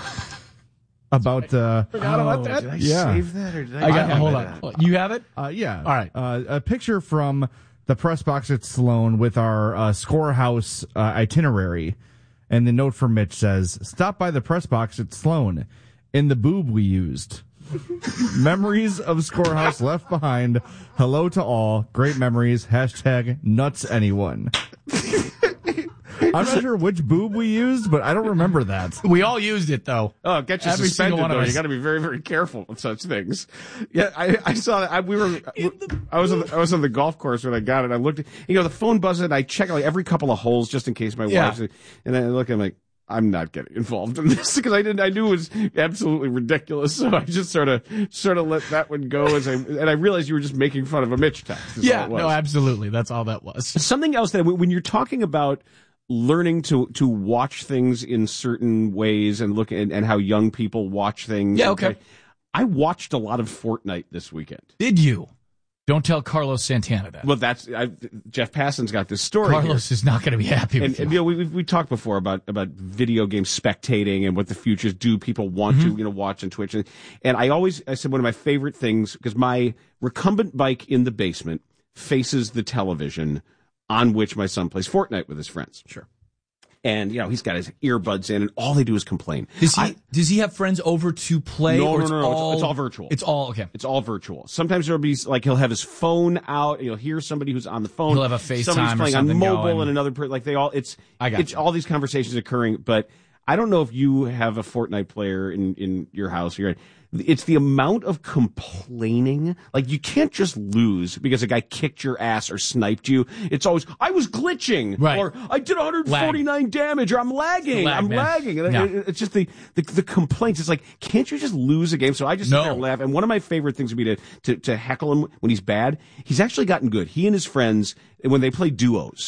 about uh forgot about oh, that. Did I yeah. save that or did I, I got I hold that? on. You have it? Uh, yeah. All right. Uh, a picture from the press box at Sloan with our uh, Scorehouse uh, itinerary, and the note from Mitch says, "Stop by the press box at Sloan. In the boob we used. Memories of Scorehouse left behind. Hello to all. Great memories. Hashtag nuts anyone." I'm not sure which boob we used, but I don't remember that. We all used it though. Oh, get you Every suspended single one of though. us. You got to be very, very careful with such things. Yeah, I, I saw that. I, we were. I was on. The, I was on the golf course when I got it. I looked. You know, the phone buzzed. And I checked like every couple of holes just in case my Yeah. wife's. And I look. I'm like, I'm not getting involved in this because I didn't. I knew it was absolutely ridiculous. So I just sort of, sort of let that one go. As I and I realized you were just making fun of a Mitch text. is all Yeah, it was. no, absolutely. That's all that was. Something else that when you're talking about learning to to watch things in certain ways and look at and how young people watch things. Yeah, okay. I watched a lot of Fortnite this weekend. Did you? Don't tell Carlos Santana that. Well, that's I, Jeff Passan's got this story. Carlos here. is not going to be happy with And, you. and you know, we we we talked before about about video game spectating and what the futures do. People want Mm-hmm. to you know watch on Twitch, and, and I always I said one of my favorite things because my recumbent bike in the basement faces the television on which my son plays Fortnite with his friends. Sure. And, you know, he's got his earbuds in, and all they do is complain. Does he I, does he have friends over to play? no, or no, it's no, no, all, it's, it's all virtual. It's all, okay. It's all virtual. Sometimes there'll be, like, he'll have his phone out, and you'll hear somebody who's on the phone. He'll have a FaceTime Somebody's or playing on something mobile, going. and another person, like, they all, it's, I got it's you. all these conversations occurring, but I don't know if you have a Fortnite player in, in your house. You're, it's the amount of complaining. Like, you can't just lose because a guy kicked your ass or sniped you. It's always, I was glitching. Right. Or, I did one hundred forty-nine Lag. damage, or I'm lagging. Lag, I'm man. lagging. And Yeah. it- it's just the, the, the complaints. It's like, can't you just lose a game? So I just sit No. there and laugh. And one of my favorite things would be to, to, to heckle him when he's bad. He's actually gotten good. He and his friends, when they play duos,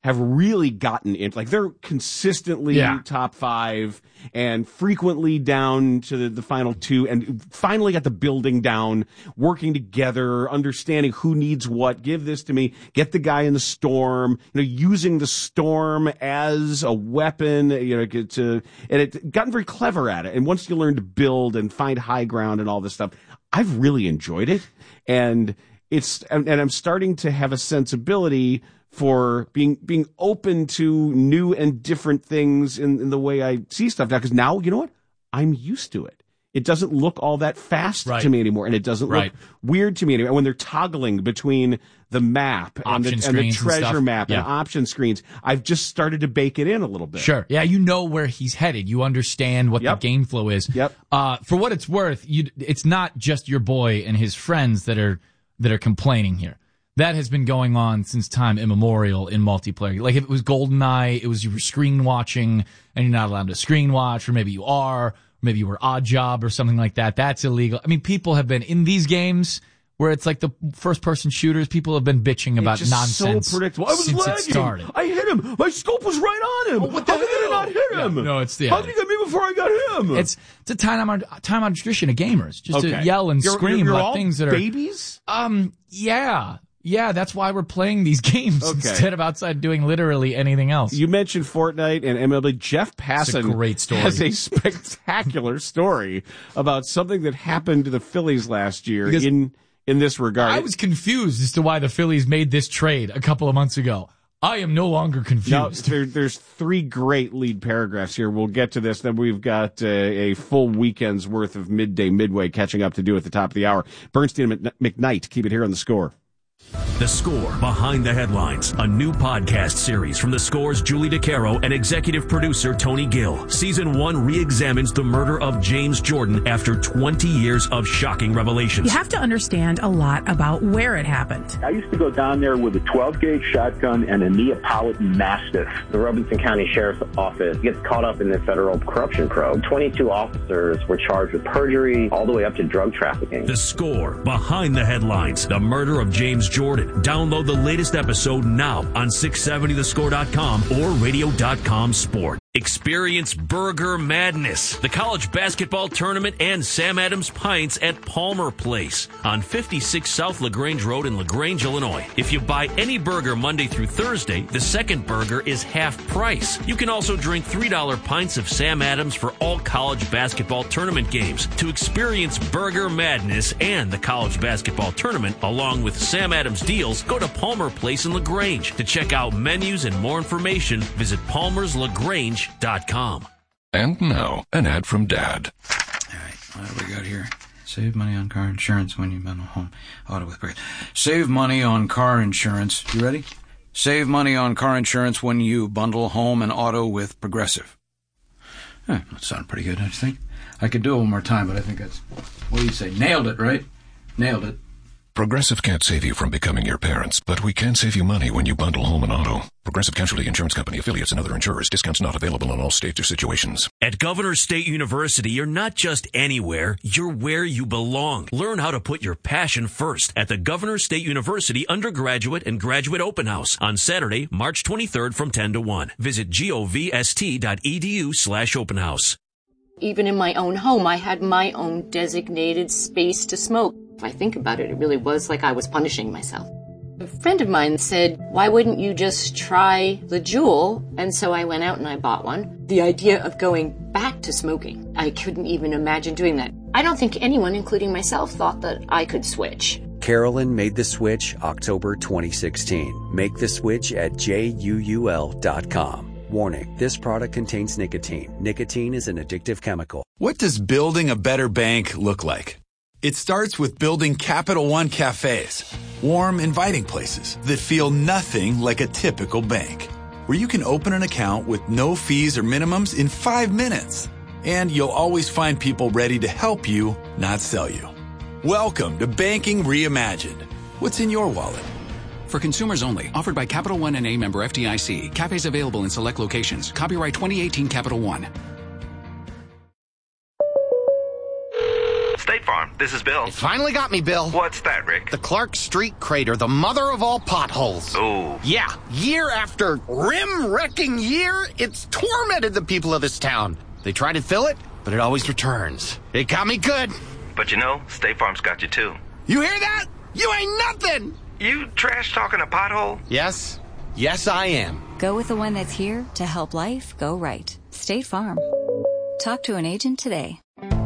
have really gotten in. Like, they're consistently Yeah. top five and frequently down to the, the final two, and finally got the building down, working together, understanding who needs what. Give this to me. Get the guy in the storm. You know, using the storm as a weapon. You know, to and it gotten very clever at it. And once you learn to build and find high ground and all this stuff, I've really enjoyed it. And it's and, and I'm starting to have a sensibility for being being open to new and different things in, in the way I see stuff now. Because now, you know what? I'm used to it. It doesn't look all that fast Right. to me anymore, and it doesn't Right. look weird to me anymore. When they're toggling between the map and the, Option and the screens and treasure stuff. map Yeah. and option screens, I've just started to bake it in a little bit. Sure. Yeah, you know where he's headed. You understand what Yep. the game flow is. Yep. Uh, for what it's worth, you, it's not just your boy and his friends that are that are complaining here. That has been going on since time immemorial in multiplayer. Like if it was GoldenEye, it was you were screen watching and you're not allowed to screen watch, or maybe you are, or maybe you were Odd Job or something like that. That's illegal. I mean, people have been in these games where it's like the first person shooters. People have been bitching about It's just nonsense so predictable. I was since lagging. it started. I hit him. My scope was right on him. Oh, what the How did hell? I not hit him? Yeah, no, it's the- How did he get me before I got him? It's it's a time out time out tradition of gamers just to Okay. yell and You're- scream you're about all things that are babies. Um, yeah, yeah. That's why we're playing these games Okay. instead of outside doing literally anything else. You mentioned Fortnite and M L B. Jeff Passan It's a great story. has a spectacular story about something that happened to the Phillies last year Because in in this regard. I was confused as to why the Phillies made this trade a couple of months ago. I am no longer confused. Now, there, there's three great lead paragraphs here. We'll get to this. Then we've got uh, a full weekend's worth of midday, midway catching up to do at the top of the hour. Bernstein and McKnight, keep it here on The Score. The Score Behind the Headlines, a new podcast series from The Score's Julie DeCaro and executive producer Tony Gill. Season one re-examines the murder of James Jordan after twenty years of shocking revelations. You have to understand a lot about where it happened. I used to go down there with a twelve gauge shotgun and a Neapolitan Mastiff. The Robeson County Sheriff's Office gets caught up in the federal corruption probe. twenty-two officers were charged with perjury all the way up to drug trafficking. The Score Behind the Headlines, the murder of James Jordan. Download the latest episode now on six seventy the score dot com or radio dot com sport. Experience Burger Madness, the college basketball tournament, and Sam Adams Pints at Palmer Place on fifty-six South LaGrange Road in LaGrange, Illinois. If you buy any burger Monday through Thursday, the second burger is half price. You can also drink three dollar pints of Sam Adams for all college basketball tournament games. To experience Burger Madness and the college basketball tournament, along with Sam Adams deals, go to Palmer Place in LaGrange. To check out menus and more information, visit palmers lagrange dot com. And now, an ad from Dad. What do we got here? Save money on car insurance when you bundle home auto with Progressive. Save money on car insurance. You ready? Save money on car insurance when you bundle home and auto with Progressive. Eh, that sounded pretty good, don't you think? I could do it one more time, but I think that's... What do you say? Nailed it, right? Nailed it. Progressive can't save you from becoming your parents, but we can save you money when you bundle home and auto. Progressive Casualty Insurance Company, affiliates, and other insurers. Discounts not available in all states or situations. At Governor State University, you're not just anywhere, you're where you belong. Learn how to put your passion first at the Governor State University Undergraduate and Graduate Open House on Saturday, March twenty-third from ten to one. Visit govst.edu slash open house. Even in my own home, I had my own designated space to smoke. If I think about it, it really was like I was punishing myself. A friend of mine said, why wouldn't you just try the Juul? And so I went out and I bought one. The idea of going back to smoking, I couldn't even imagine doing that. I don't think anyone, including myself, thought that I could switch. Carolyn made the switch October twenty sixteen. Make the switch at J U U L dot com. Warning, this product contains nicotine. Nicotine is an addictive chemical. What does building a better bank look like? It starts with building Capital One cafes, warm, inviting places that feel nothing like a typical bank, where you can open an account with no fees or minimums in five minutes. And you'll always find people ready to help you, not sell you. Welcome to Banking Reimagined. What's in your wallet? For consumers only, offered by Capital One and a member F D I C. Cafes available in select locations. Copyright twenty eighteen Capital One. State Farm. This is Bill. It finally got me, Bill. What's that, Rick? The Clark Street crater, the mother of all potholes. Oh. Yeah, year after rim-wrecking year, it's tormented the people of this town. They try to fill it, but it always returns. It got me good. But you know, State Farm's got you too. You hear that? You ain't nothing! You trash talking a pothole? Yes. Yes, I am. Go with the one that's here to help life go right. State Farm. Talk to an agent today.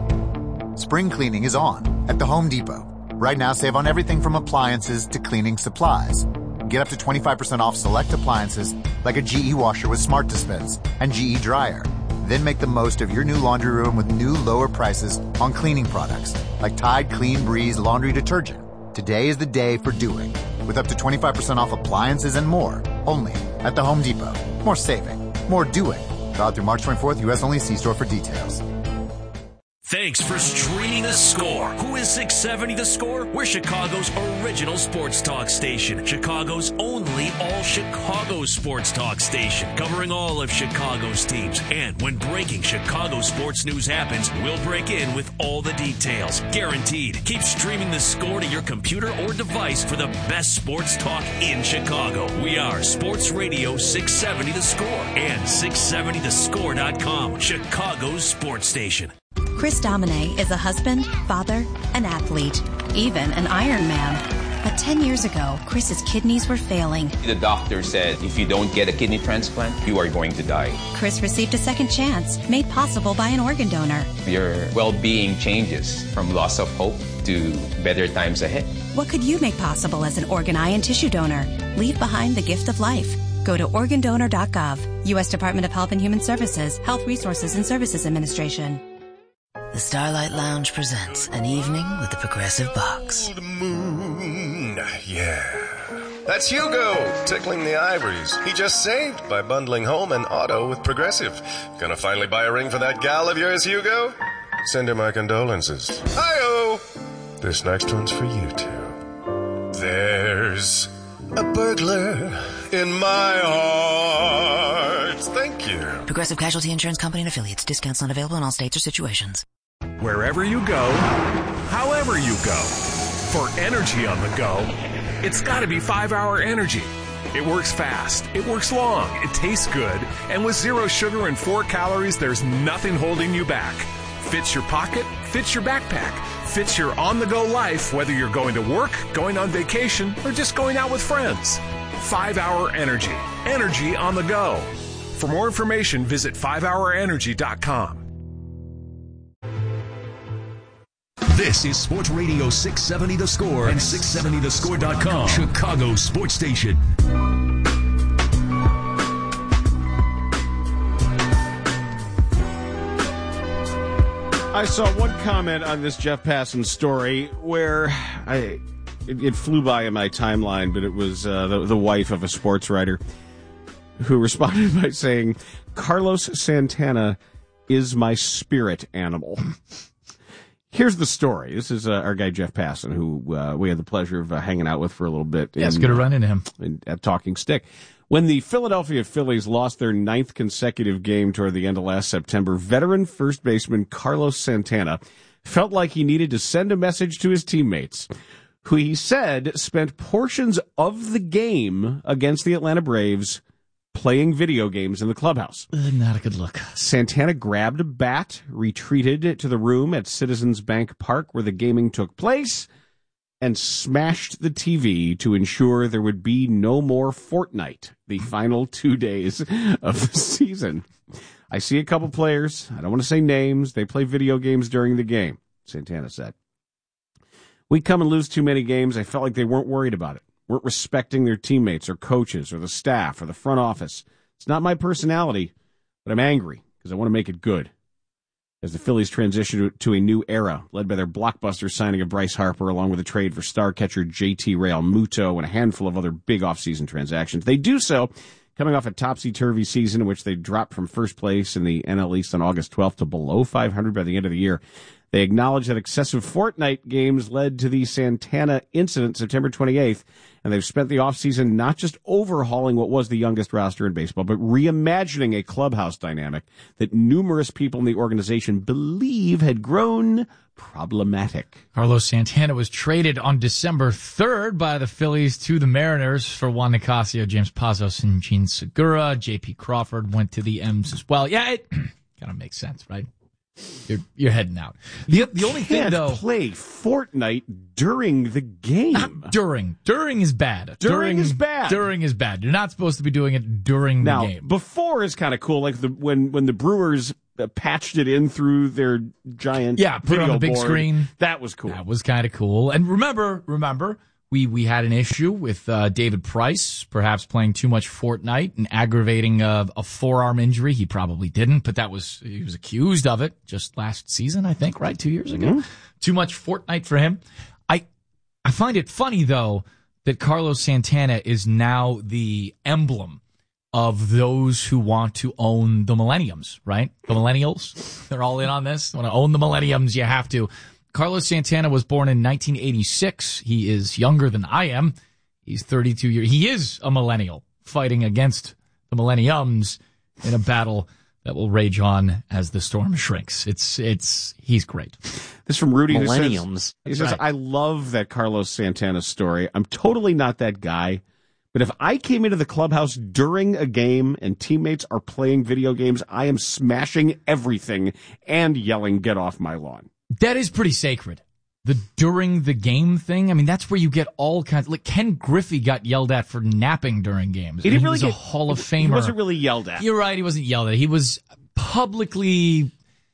Spring cleaning is on at the Home Depot. Right now, save on everything from appliances to cleaning supplies. Get up to twenty-five percent off select appliances like a G E washer with Smart Dispense and G E dryer. Then make the most of your new laundry room with new lower prices on cleaning products like Tide Clean Breeze Laundry Detergent. Today is the day for doing, with up to twenty-five percent off appliances and more, only at the Home Depot. More saving, more doing. Valid through March twenty-fourth, U S only. See store for details. Thanks for streaming The Score. Who is six seventy The Score? We're Chicago's original sports talk station. Chicago's only all-Chicago sports talk station. Covering all of Chicago's teams. And when breaking Chicago sports news happens, we'll break in with all the details. Guaranteed. Keep streaming The Score to your computer or device for the best sports talk in Chicago. We are Sports Radio six seventy The Score and six seventy the score dot com. Chicago's sports station. Chris Domine is a husband, father, an athlete, even an Ironman. But ten years ago, Chris's kidneys were failing. The doctor said if you don't get a kidney transplant, you are going to die. Chris received a second chance, made possible by an organ donor. Your well-being changes from loss of hope to better times ahead. What could you make possible as an organ, eye, and tissue donor? Leave behind the gift of life. Go to organ donor dot gov. U S Department of Health and Human Services, Health Resources and Services Administration. The Starlight Lounge presents an evening with the Progressive Box. Old moon, yeah. That's Hugo, tickling the ivories. He just saved by bundling home and auto with Progressive. Gonna finally buy a ring for that gal of yours, Hugo? Send her my condolences. Hi-oh! This next one's for you two. There's a burglar in my heart. Thank you. Progressive Casualty Insurance Company and Affiliates. Discounts not available in all states or situations. Wherever you go, however you go, for energy on the go, it's got to be five hour Energy. It works fast, it works long, it tastes good, and with zero sugar and four calories, there's nothing holding you back. Fits your pocket, fits your backpack, fits your on-the-go life, whether you're going to work, going on vacation, or just going out with friends. five hour Energy. Energy on the go. For more information, visit five hour energy dot com. This is Sports Radio six seventy The Score and six seventy the score dot com, Chicago sports station. I saw one comment on this Jeff Passan story where I it, it flew by in my timeline, but it was uh, the, the wife of a sports writer who responded by saying, Carlos Santana is my spirit animal. Here's the story. This is uh, our guy, Jeff Passan, who uh, we had the pleasure of uh, hanging out with for a little bit. Yeah, in, it's good to run into him. In, at Talking Stick. When the Philadelphia Phillies lost their ninth consecutive game toward the end of last September, veteran first baseman Carlos Santana felt like he needed to send a message to his teammates, who he said spent portions of the game against the Atlanta Braves playing video games in the clubhouse. Uh, not a good look. Santana grabbed a bat, retreated to the room at Citizens Bank Park where the gaming took place, and smashed the T V to ensure there would be no more Fortnite the final two days of the season. I see a couple players. I don't want to say names. They play video games during the game, Santana said. We come and lose too many games. I felt like they weren't worried about it. Weren't respecting their teammates or coaches or the staff or the front office. It's not my personality, but I'm angry because I want to make it good. As the Phillies transition to a new era, led by their blockbuster signing of Bryce Harper, along with a trade for star catcher J T Realmuto and a handful of other big offseason transactions. They do so coming off a topsy-turvy season in which they dropped from first place in the N L East on August twelfth to below five hundred by the end of the year. They acknowledge that excessive Fortnite games led to the Santana incident September twenty-eighth, and they've spent the offseason not just overhauling what was the youngest roster in baseball, but reimagining a clubhouse dynamic that numerous people in the organization believe had grown problematic. Carlos Santana was traded on December third by the Phillies to the Mariners for Juan Nicasio, James Pazos, and Gene Segura. J P Crawford went to the M's as well. Yeah, it kind of makes sense, right? You're you're heading out. The the only thing Can't though, play Fortnite during the game. Not during. During is bad. During, during is bad. During is bad. You're not supposed to be doing it during the now, game. Before is kind of cool, like the when when the Brewers uh, patched it in through their giant yeah, put it on the big board. screen. That was cool. That was kind of cool. And remember, remember. We we had an issue with uh, David Price perhaps playing too much Fortnite and aggravating a, a forearm injury. He probably didn't, but that was he was accused of it just last season, I think, right? Two years ago. Mm-hmm. Too much Fortnite for him. I I find it funny though that Carlos Santana is now the emblem of those who want to own the millenniums, right? The millennials, they're all in on this. Want to own the millenniums? You have to. Carlos Santana was born in nineteen eighty-six. He is younger than I am. He's thirty-two years. He is a millennial fighting against the millenniums in a battle that will rage on as the storm shrinks. It's, it's, he's great. This from Rudy. Millenniums. Who says, he says, right. I love that Carlos Santana story. I'm totally not that guy. But if I came into the clubhouse during a game and teammates are playing video games, I am smashing everything and yelling, get off my lawn. That is pretty sacred. The during the game thing, I mean, that's where you get all kinds. Like Ken Griffey got yelled at for napping during games. He didn't he really was get, a Hall of Famer. He wasn't really yelled at. You're right. He wasn't yelled at. He was publicly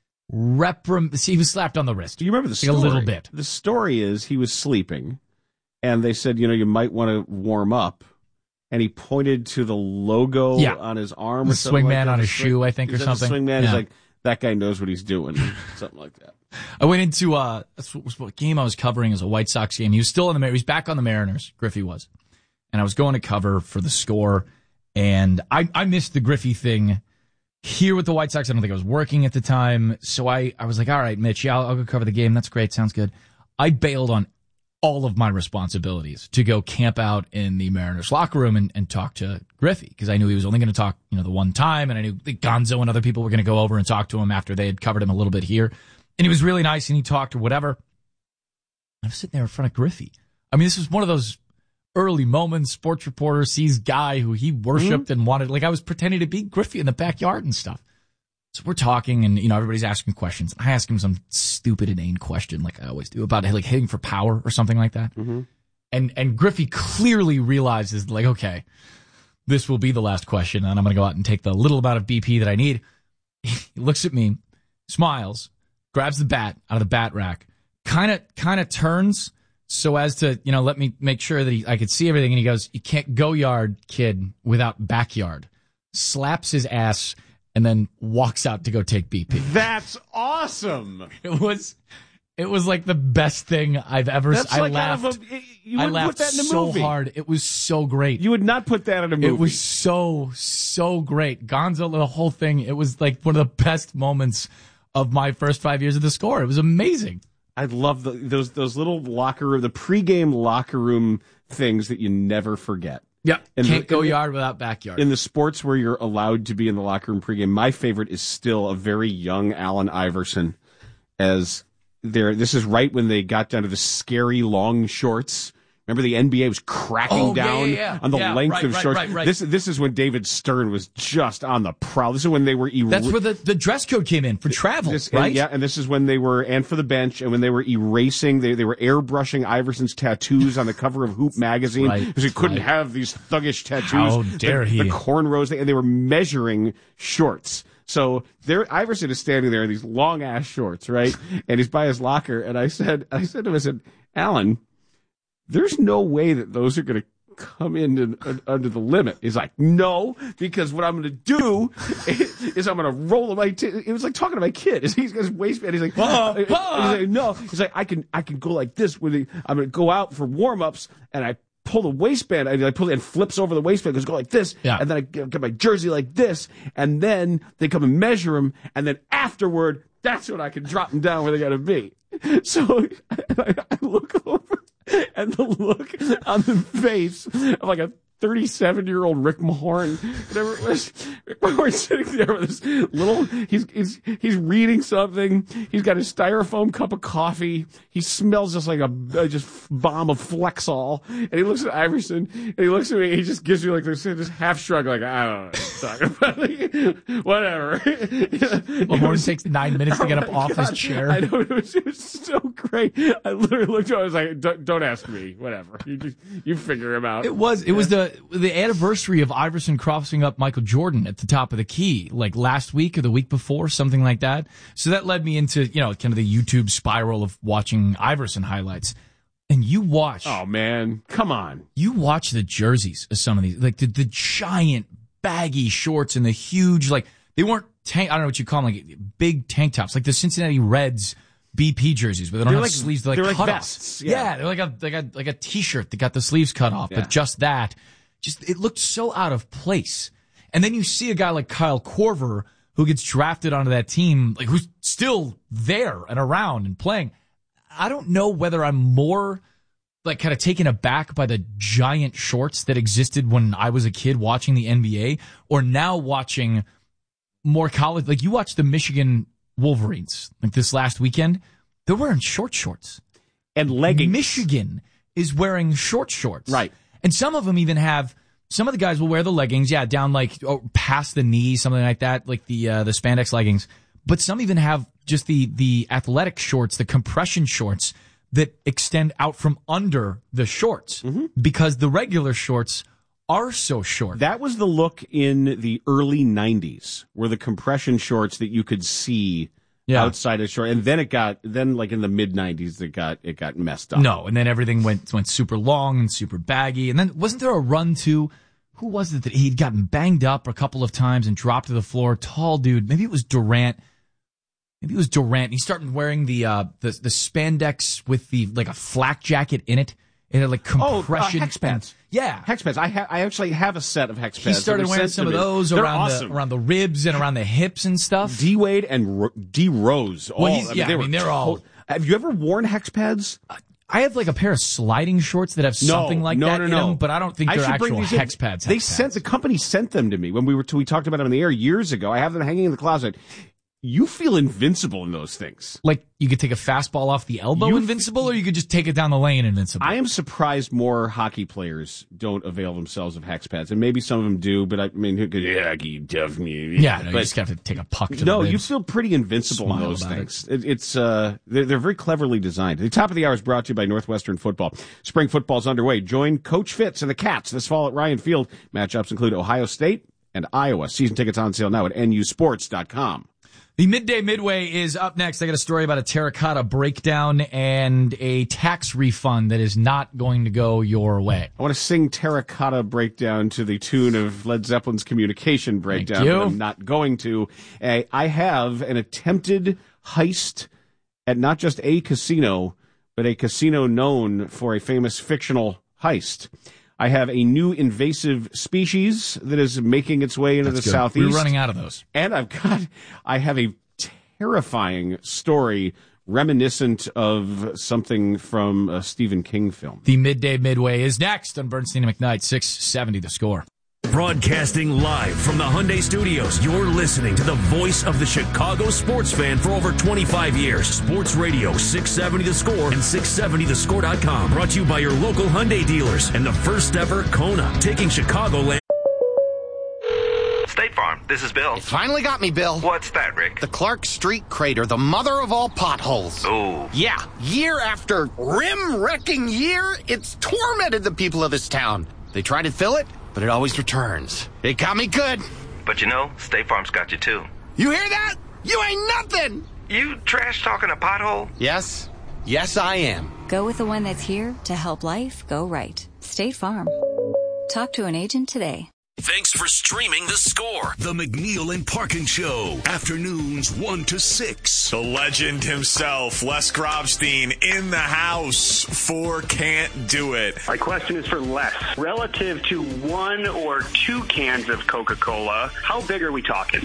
reprim. He was slapped on the wrist. Do you remember the story? A little bit. The story is he was sleeping, and they said, you know, you might want to warm up. And he pointed to the logo yeah. on his arm. The or something swingman like on the his swing, shoe, I think, or something. The swingman yeah. is like, that guy knows what he's doing. Something like that. I went into uh, that's what, what game I was covering as a White Sox game. He was still in the he was back on the Mariners. Griffey was, and I was going to cover for the Score, and I I missed the Griffey thing here with the White Sox. I don't think I was working at the time, so I I was like, all right, Mitch, yeah, I'll, I'll go cover the game. That's great, sounds good. I bailed on all of my responsibilities to go camp out in the Mariners locker room and, and talk to Griffey because I knew he was only going to talk, you know, the one time, and I knew Gonzo and other people were going to go over and talk to him after they had covered him a little bit here. And he was really nice, and he talked or whatever. I was sitting there in front of Griffey. I mean, this was one of those early moments. Sports reporter sees guy who he worshipped mm-hmm. and wanted. Like, I was pretending to be Griffey in the backyard and stuff. So we're talking, and, you know, everybody's asking questions. I ask him some stupid, inane question, like I always do, about, like, hitting for power or something like that. Mm-hmm. And and Griffey clearly realizes, like, okay, this will be the last question, and I'm going to go out and take the little amount of B P that I need. He looks at me, smiles, grabs the bat out of the bat rack, kind of kind of turns so as to, you know, let me make sure that he, I could see everything. And he goes, you can't go yard, kid, without backyard. Slaps his ass and then walks out to go take B P. That's awesome. It was it was like the best thing I've ever seen. I like laughed. Out of a, you I wouldn't laughed put that in a so movie. hard. It was so great. You would not put that in a movie. It was so, so great. Gonzo, the whole thing, it was like one of the best moments of my first five years of the Score. It was amazing. I love the, those those little locker room, the pregame locker room things that you never forget. Yeah, and can't the, go the, yard without backyard. In the sports where you're allowed to be in the locker room pregame, my favorite is still a very young Allen Iverson. As there, this is right when they got down to the scary long shorts. Remember, the N B A was cracking oh, down yeah, yeah, yeah. on the yeah, length right, of right, shorts. Right, right. This this is when David Stern was just on the prowl. This is when they were. Er- That's where the, the dress code came in for travel, this, right? And, yeah, and this is when they were, and for the bench, and when they were erasing, they they were airbrushing Iverson's tattoos on the cover of Hoop magazine right, because he couldn't right. have these thuggish tattoos. How dare the, he? The cornrows, and they were measuring shorts. So there, Iverson is standing there in these long ass shorts, right? And he's by his locker, and I said, I said to him, I said, Alan, there's no way that those are going to come in to, uh, under the limit. He's like, no, because what I'm going to do is, is I'm going to roll my. T-. It was like talking to my kid. He's got his waistband. He's like, ah, he's ah. like, no. He's like, I can, I can go like this. With the, I'm going to go out for warm ups, and I pull the waistband. I, I pull it and flips over the waistband. Goes go like this, yeah. and then I get my jersey like this, and then they come and measure him, and then afterward. That's when I can drop them down where they got to be. So I, I look over, and the look on the face of like a thirty-seven-year-old Rick Mahorn, whatever it was. Rick Mahorn sitting there with this little, he's, he's, he's reading something. He's got a styrofoam cup of coffee. He smells just like a, a just bomb of Flexol. And he looks at Iverson, and he looks at me, and he just gives me like this, this half shrug, like, I don't know what he's talking about. Like, whatever. Mahorn takes nine minutes to get up Oh off God. his chair. I know, it was, it was so great. I literally looked at him, I was like, don't, don't ask me, whatever. You just, you figure him out. It was, it was the, the anniversary of Iverson crossing up Michael Jordan at the top of the key, like last week or the week before, something like that. So that led me into, you know, kind of the YouTube spiral of watching Iverson highlights. And you watch. Oh, man. Come on. You watch the jerseys of some of these, like the, the giant baggy shorts and the huge, like, they weren't tank, I don't know what you call them, like big tank tops, like the Cincinnati Reds B P jerseys, where they don't They're have like, sleeves, they're like they're cut like off. vests. Yeah. yeah, they're like a like a like a t-shirt that got the sleeves cut off, Yeah. but just that. Just it looked so out of place. And then you see a guy like Kyle Korver who gets drafted onto that team, like who's still there and around and playing. I don't know whether I'm more like kind of taken aback by the giant shorts that existed when I was a kid watching the N B A, or now watching more college. Like you watch the Michigan Wolverines like this last weekend, they're wearing short shorts and leggings. Michigan is wearing short shorts, right? And some of them even have. Some of the guys will wear the leggings, yeah, down like oh, past the knee, something like that, like the uh, the spandex leggings. But some even have just the the athletic shorts, the compression shorts that extend out from under the shorts, mm-hmm. because the regular shorts are so short. That was the look in the early nineties, were the compression shorts that you could see yeah. outside of short. And then it got, then like in the mid nineties, it got, it got messed up. No, and then everything went, went super long and super baggy. And then wasn't there a run to, who was it that he'd gotten banged up a couple of times and dropped to the floor? Tall dude. Maybe it was Durant. Maybe it was Durant. He started wearing the, uh, the, the spandex with the, like a flak jacket in it. It had like compression. Oh, uh, hex pads. Yeah. Hex pads. I, ha- I actually have a set of hex pads. He started wearing some of those around awesome. the, around the ribs and around the hips and stuff. D Wade and Ro- D Rose. Well, he's, I mean, yeah, they I mean, they're to- all. Have you ever worn hex pads? Uh, I have like a pair of sliding shorts that have something no, like no, that no, in no. them, but I don't think I they're actual hex pads. Hex pads. They sent, the company sent them to me when we were, t- we talked about them in the air years ago. I have them hanging in the closet. You feel invincible in those things. Like you could take a fastball off the elbow you, invincible, or you could just take it down the lane invincible. I am surprised more hockey players don't avail themselves of hex pads, and maybe some of them do. But I mean, who could hockey tough me? Yeah, no, but, you just have to take a puck to no, the ribs. you feel pretty invincible Smile in those about things. It. It, it's uh, they're, they're very cleverly designed. The top of the hour is brought to you by Northwestern Football. Spring football's underway. Join Coach Fitz and the Cats this fall at Ryan Field. Matchups include Ohio State and Iowa. Season tickets on sale now at N U sports dot com. The Midday Midway is up next. I got a story about a terracotta breakdown and a tax refund that is not going to go your way. I want to sing Terracotta Breakdown to the tune of Led Zeppelin's Communication Breakdown, Thank you. but I'm not going to. Uh, I have an attempted heist at not just a casino, but a casino known for a famous fictional heist. I have a new invasive species that is making its way into That's the good. southeast. We're running out of those. And I've got, I have a terrifying story reminiscent of something from a Stephen King film. The Midday Midway is next on Bernstein and McKnight, six seventy The Score. Broadcasting live from the Hyundai Studios, you're listening to the voice of the Chicago sports fan for over twenty-five years. Sports Radio six seventy The Score and six seventy the score dot com. Brought to you by your local Hyundai dealers and the first ever Kona, taking Chicagoland. State Farm, this is Bill. You finally got me, Bill. What's that, Rick? The Clark Street crater, the mother of all potholes. Oh. Yeah, year after rim-wrecking year, it's tormented the people of this town. They try to fill it, but it always returns. It got me good. But you know, State Farm's got you too. You hear that? You ain't nothing! You trash talking a pothole? Yes. Yes, I am. Go with the one that's here to help life go right. State Farm. Talk to an agent today. Thanks for streaming The Score. The McNeil and Parkin Show. Afternoons one to six. The legend himself, Les Grobstein, in the house for Can't Do It. My question is for Les. Relative to one or two cans of Coca-Cola, how big are we talking?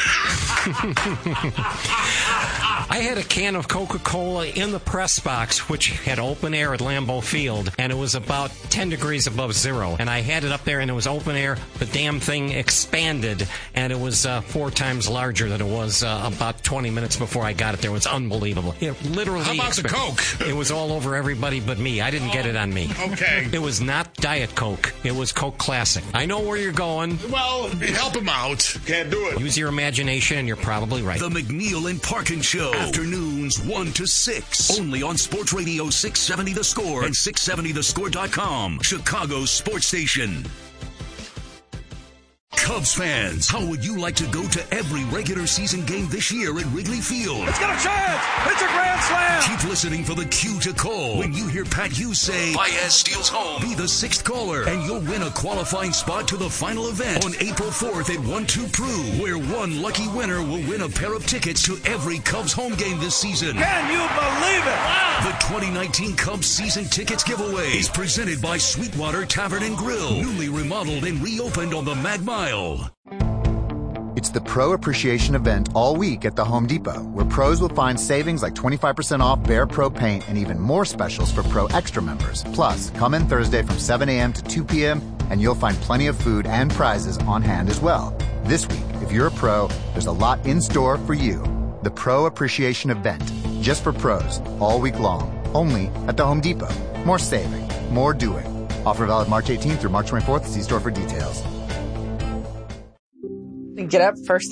I had a can of Coca-Cola in the press box, which had open air at Lambeau Field, and it was about ten degrees above zero. And I had it up there, and it was open air. The damn thing expanded, and it was uh, four times larger than it was uh, about twenty minutes before I got it there. It was unbelievable. It literally How about the Coke? It was all over everybody but me. I didn't oh, get it on me. Okay. It was not Diet Coke. It was Coke Classic. I know where you're going. Well, help him out. Can't do it. Use your imagination, and you're probably right. The McNeil and Parkin Show. Afternoons one to six. Only on Sports Radio six seventy The Score and six seventy the score dot com. Chicago's sports station. Cubs fans, how would you like to go to every regular season game this year at Wrigley Field? It's got a chance! It's a grand slam! Keep listening for the cue to call. When you hear Pat Hughes say, Baez steals home, be the sixth caller, and you'll win a qualifying spot to the final event on April fourth at one two Prue, where one lucky winner will win a pair of tickets to every Cubs home game this season. Can you believe it? Wow! The twenty nineteen Cubs season tickets giveaway is presented by Sweetwater Tavern and Grill, newly remodeled and reopened on the Mag Mile. It's the Pro Appreciation event all week at the Home Depot, where pros will find savings like twenty-five percent off Behr Pro paint and even more specials for Pro Extra members. Plus, come in Thursday from seven a.m. to two p.m. and you'll find plenty of food and prizes on hand as well. This week, if you're a pro, there's a lot in store for you. The Pro Appreciation event, just for pros, all week long, only at the Home Depot. More saving, more doing. Offer valid March eighteenth through March twenty-fourth. See store for details. Get up first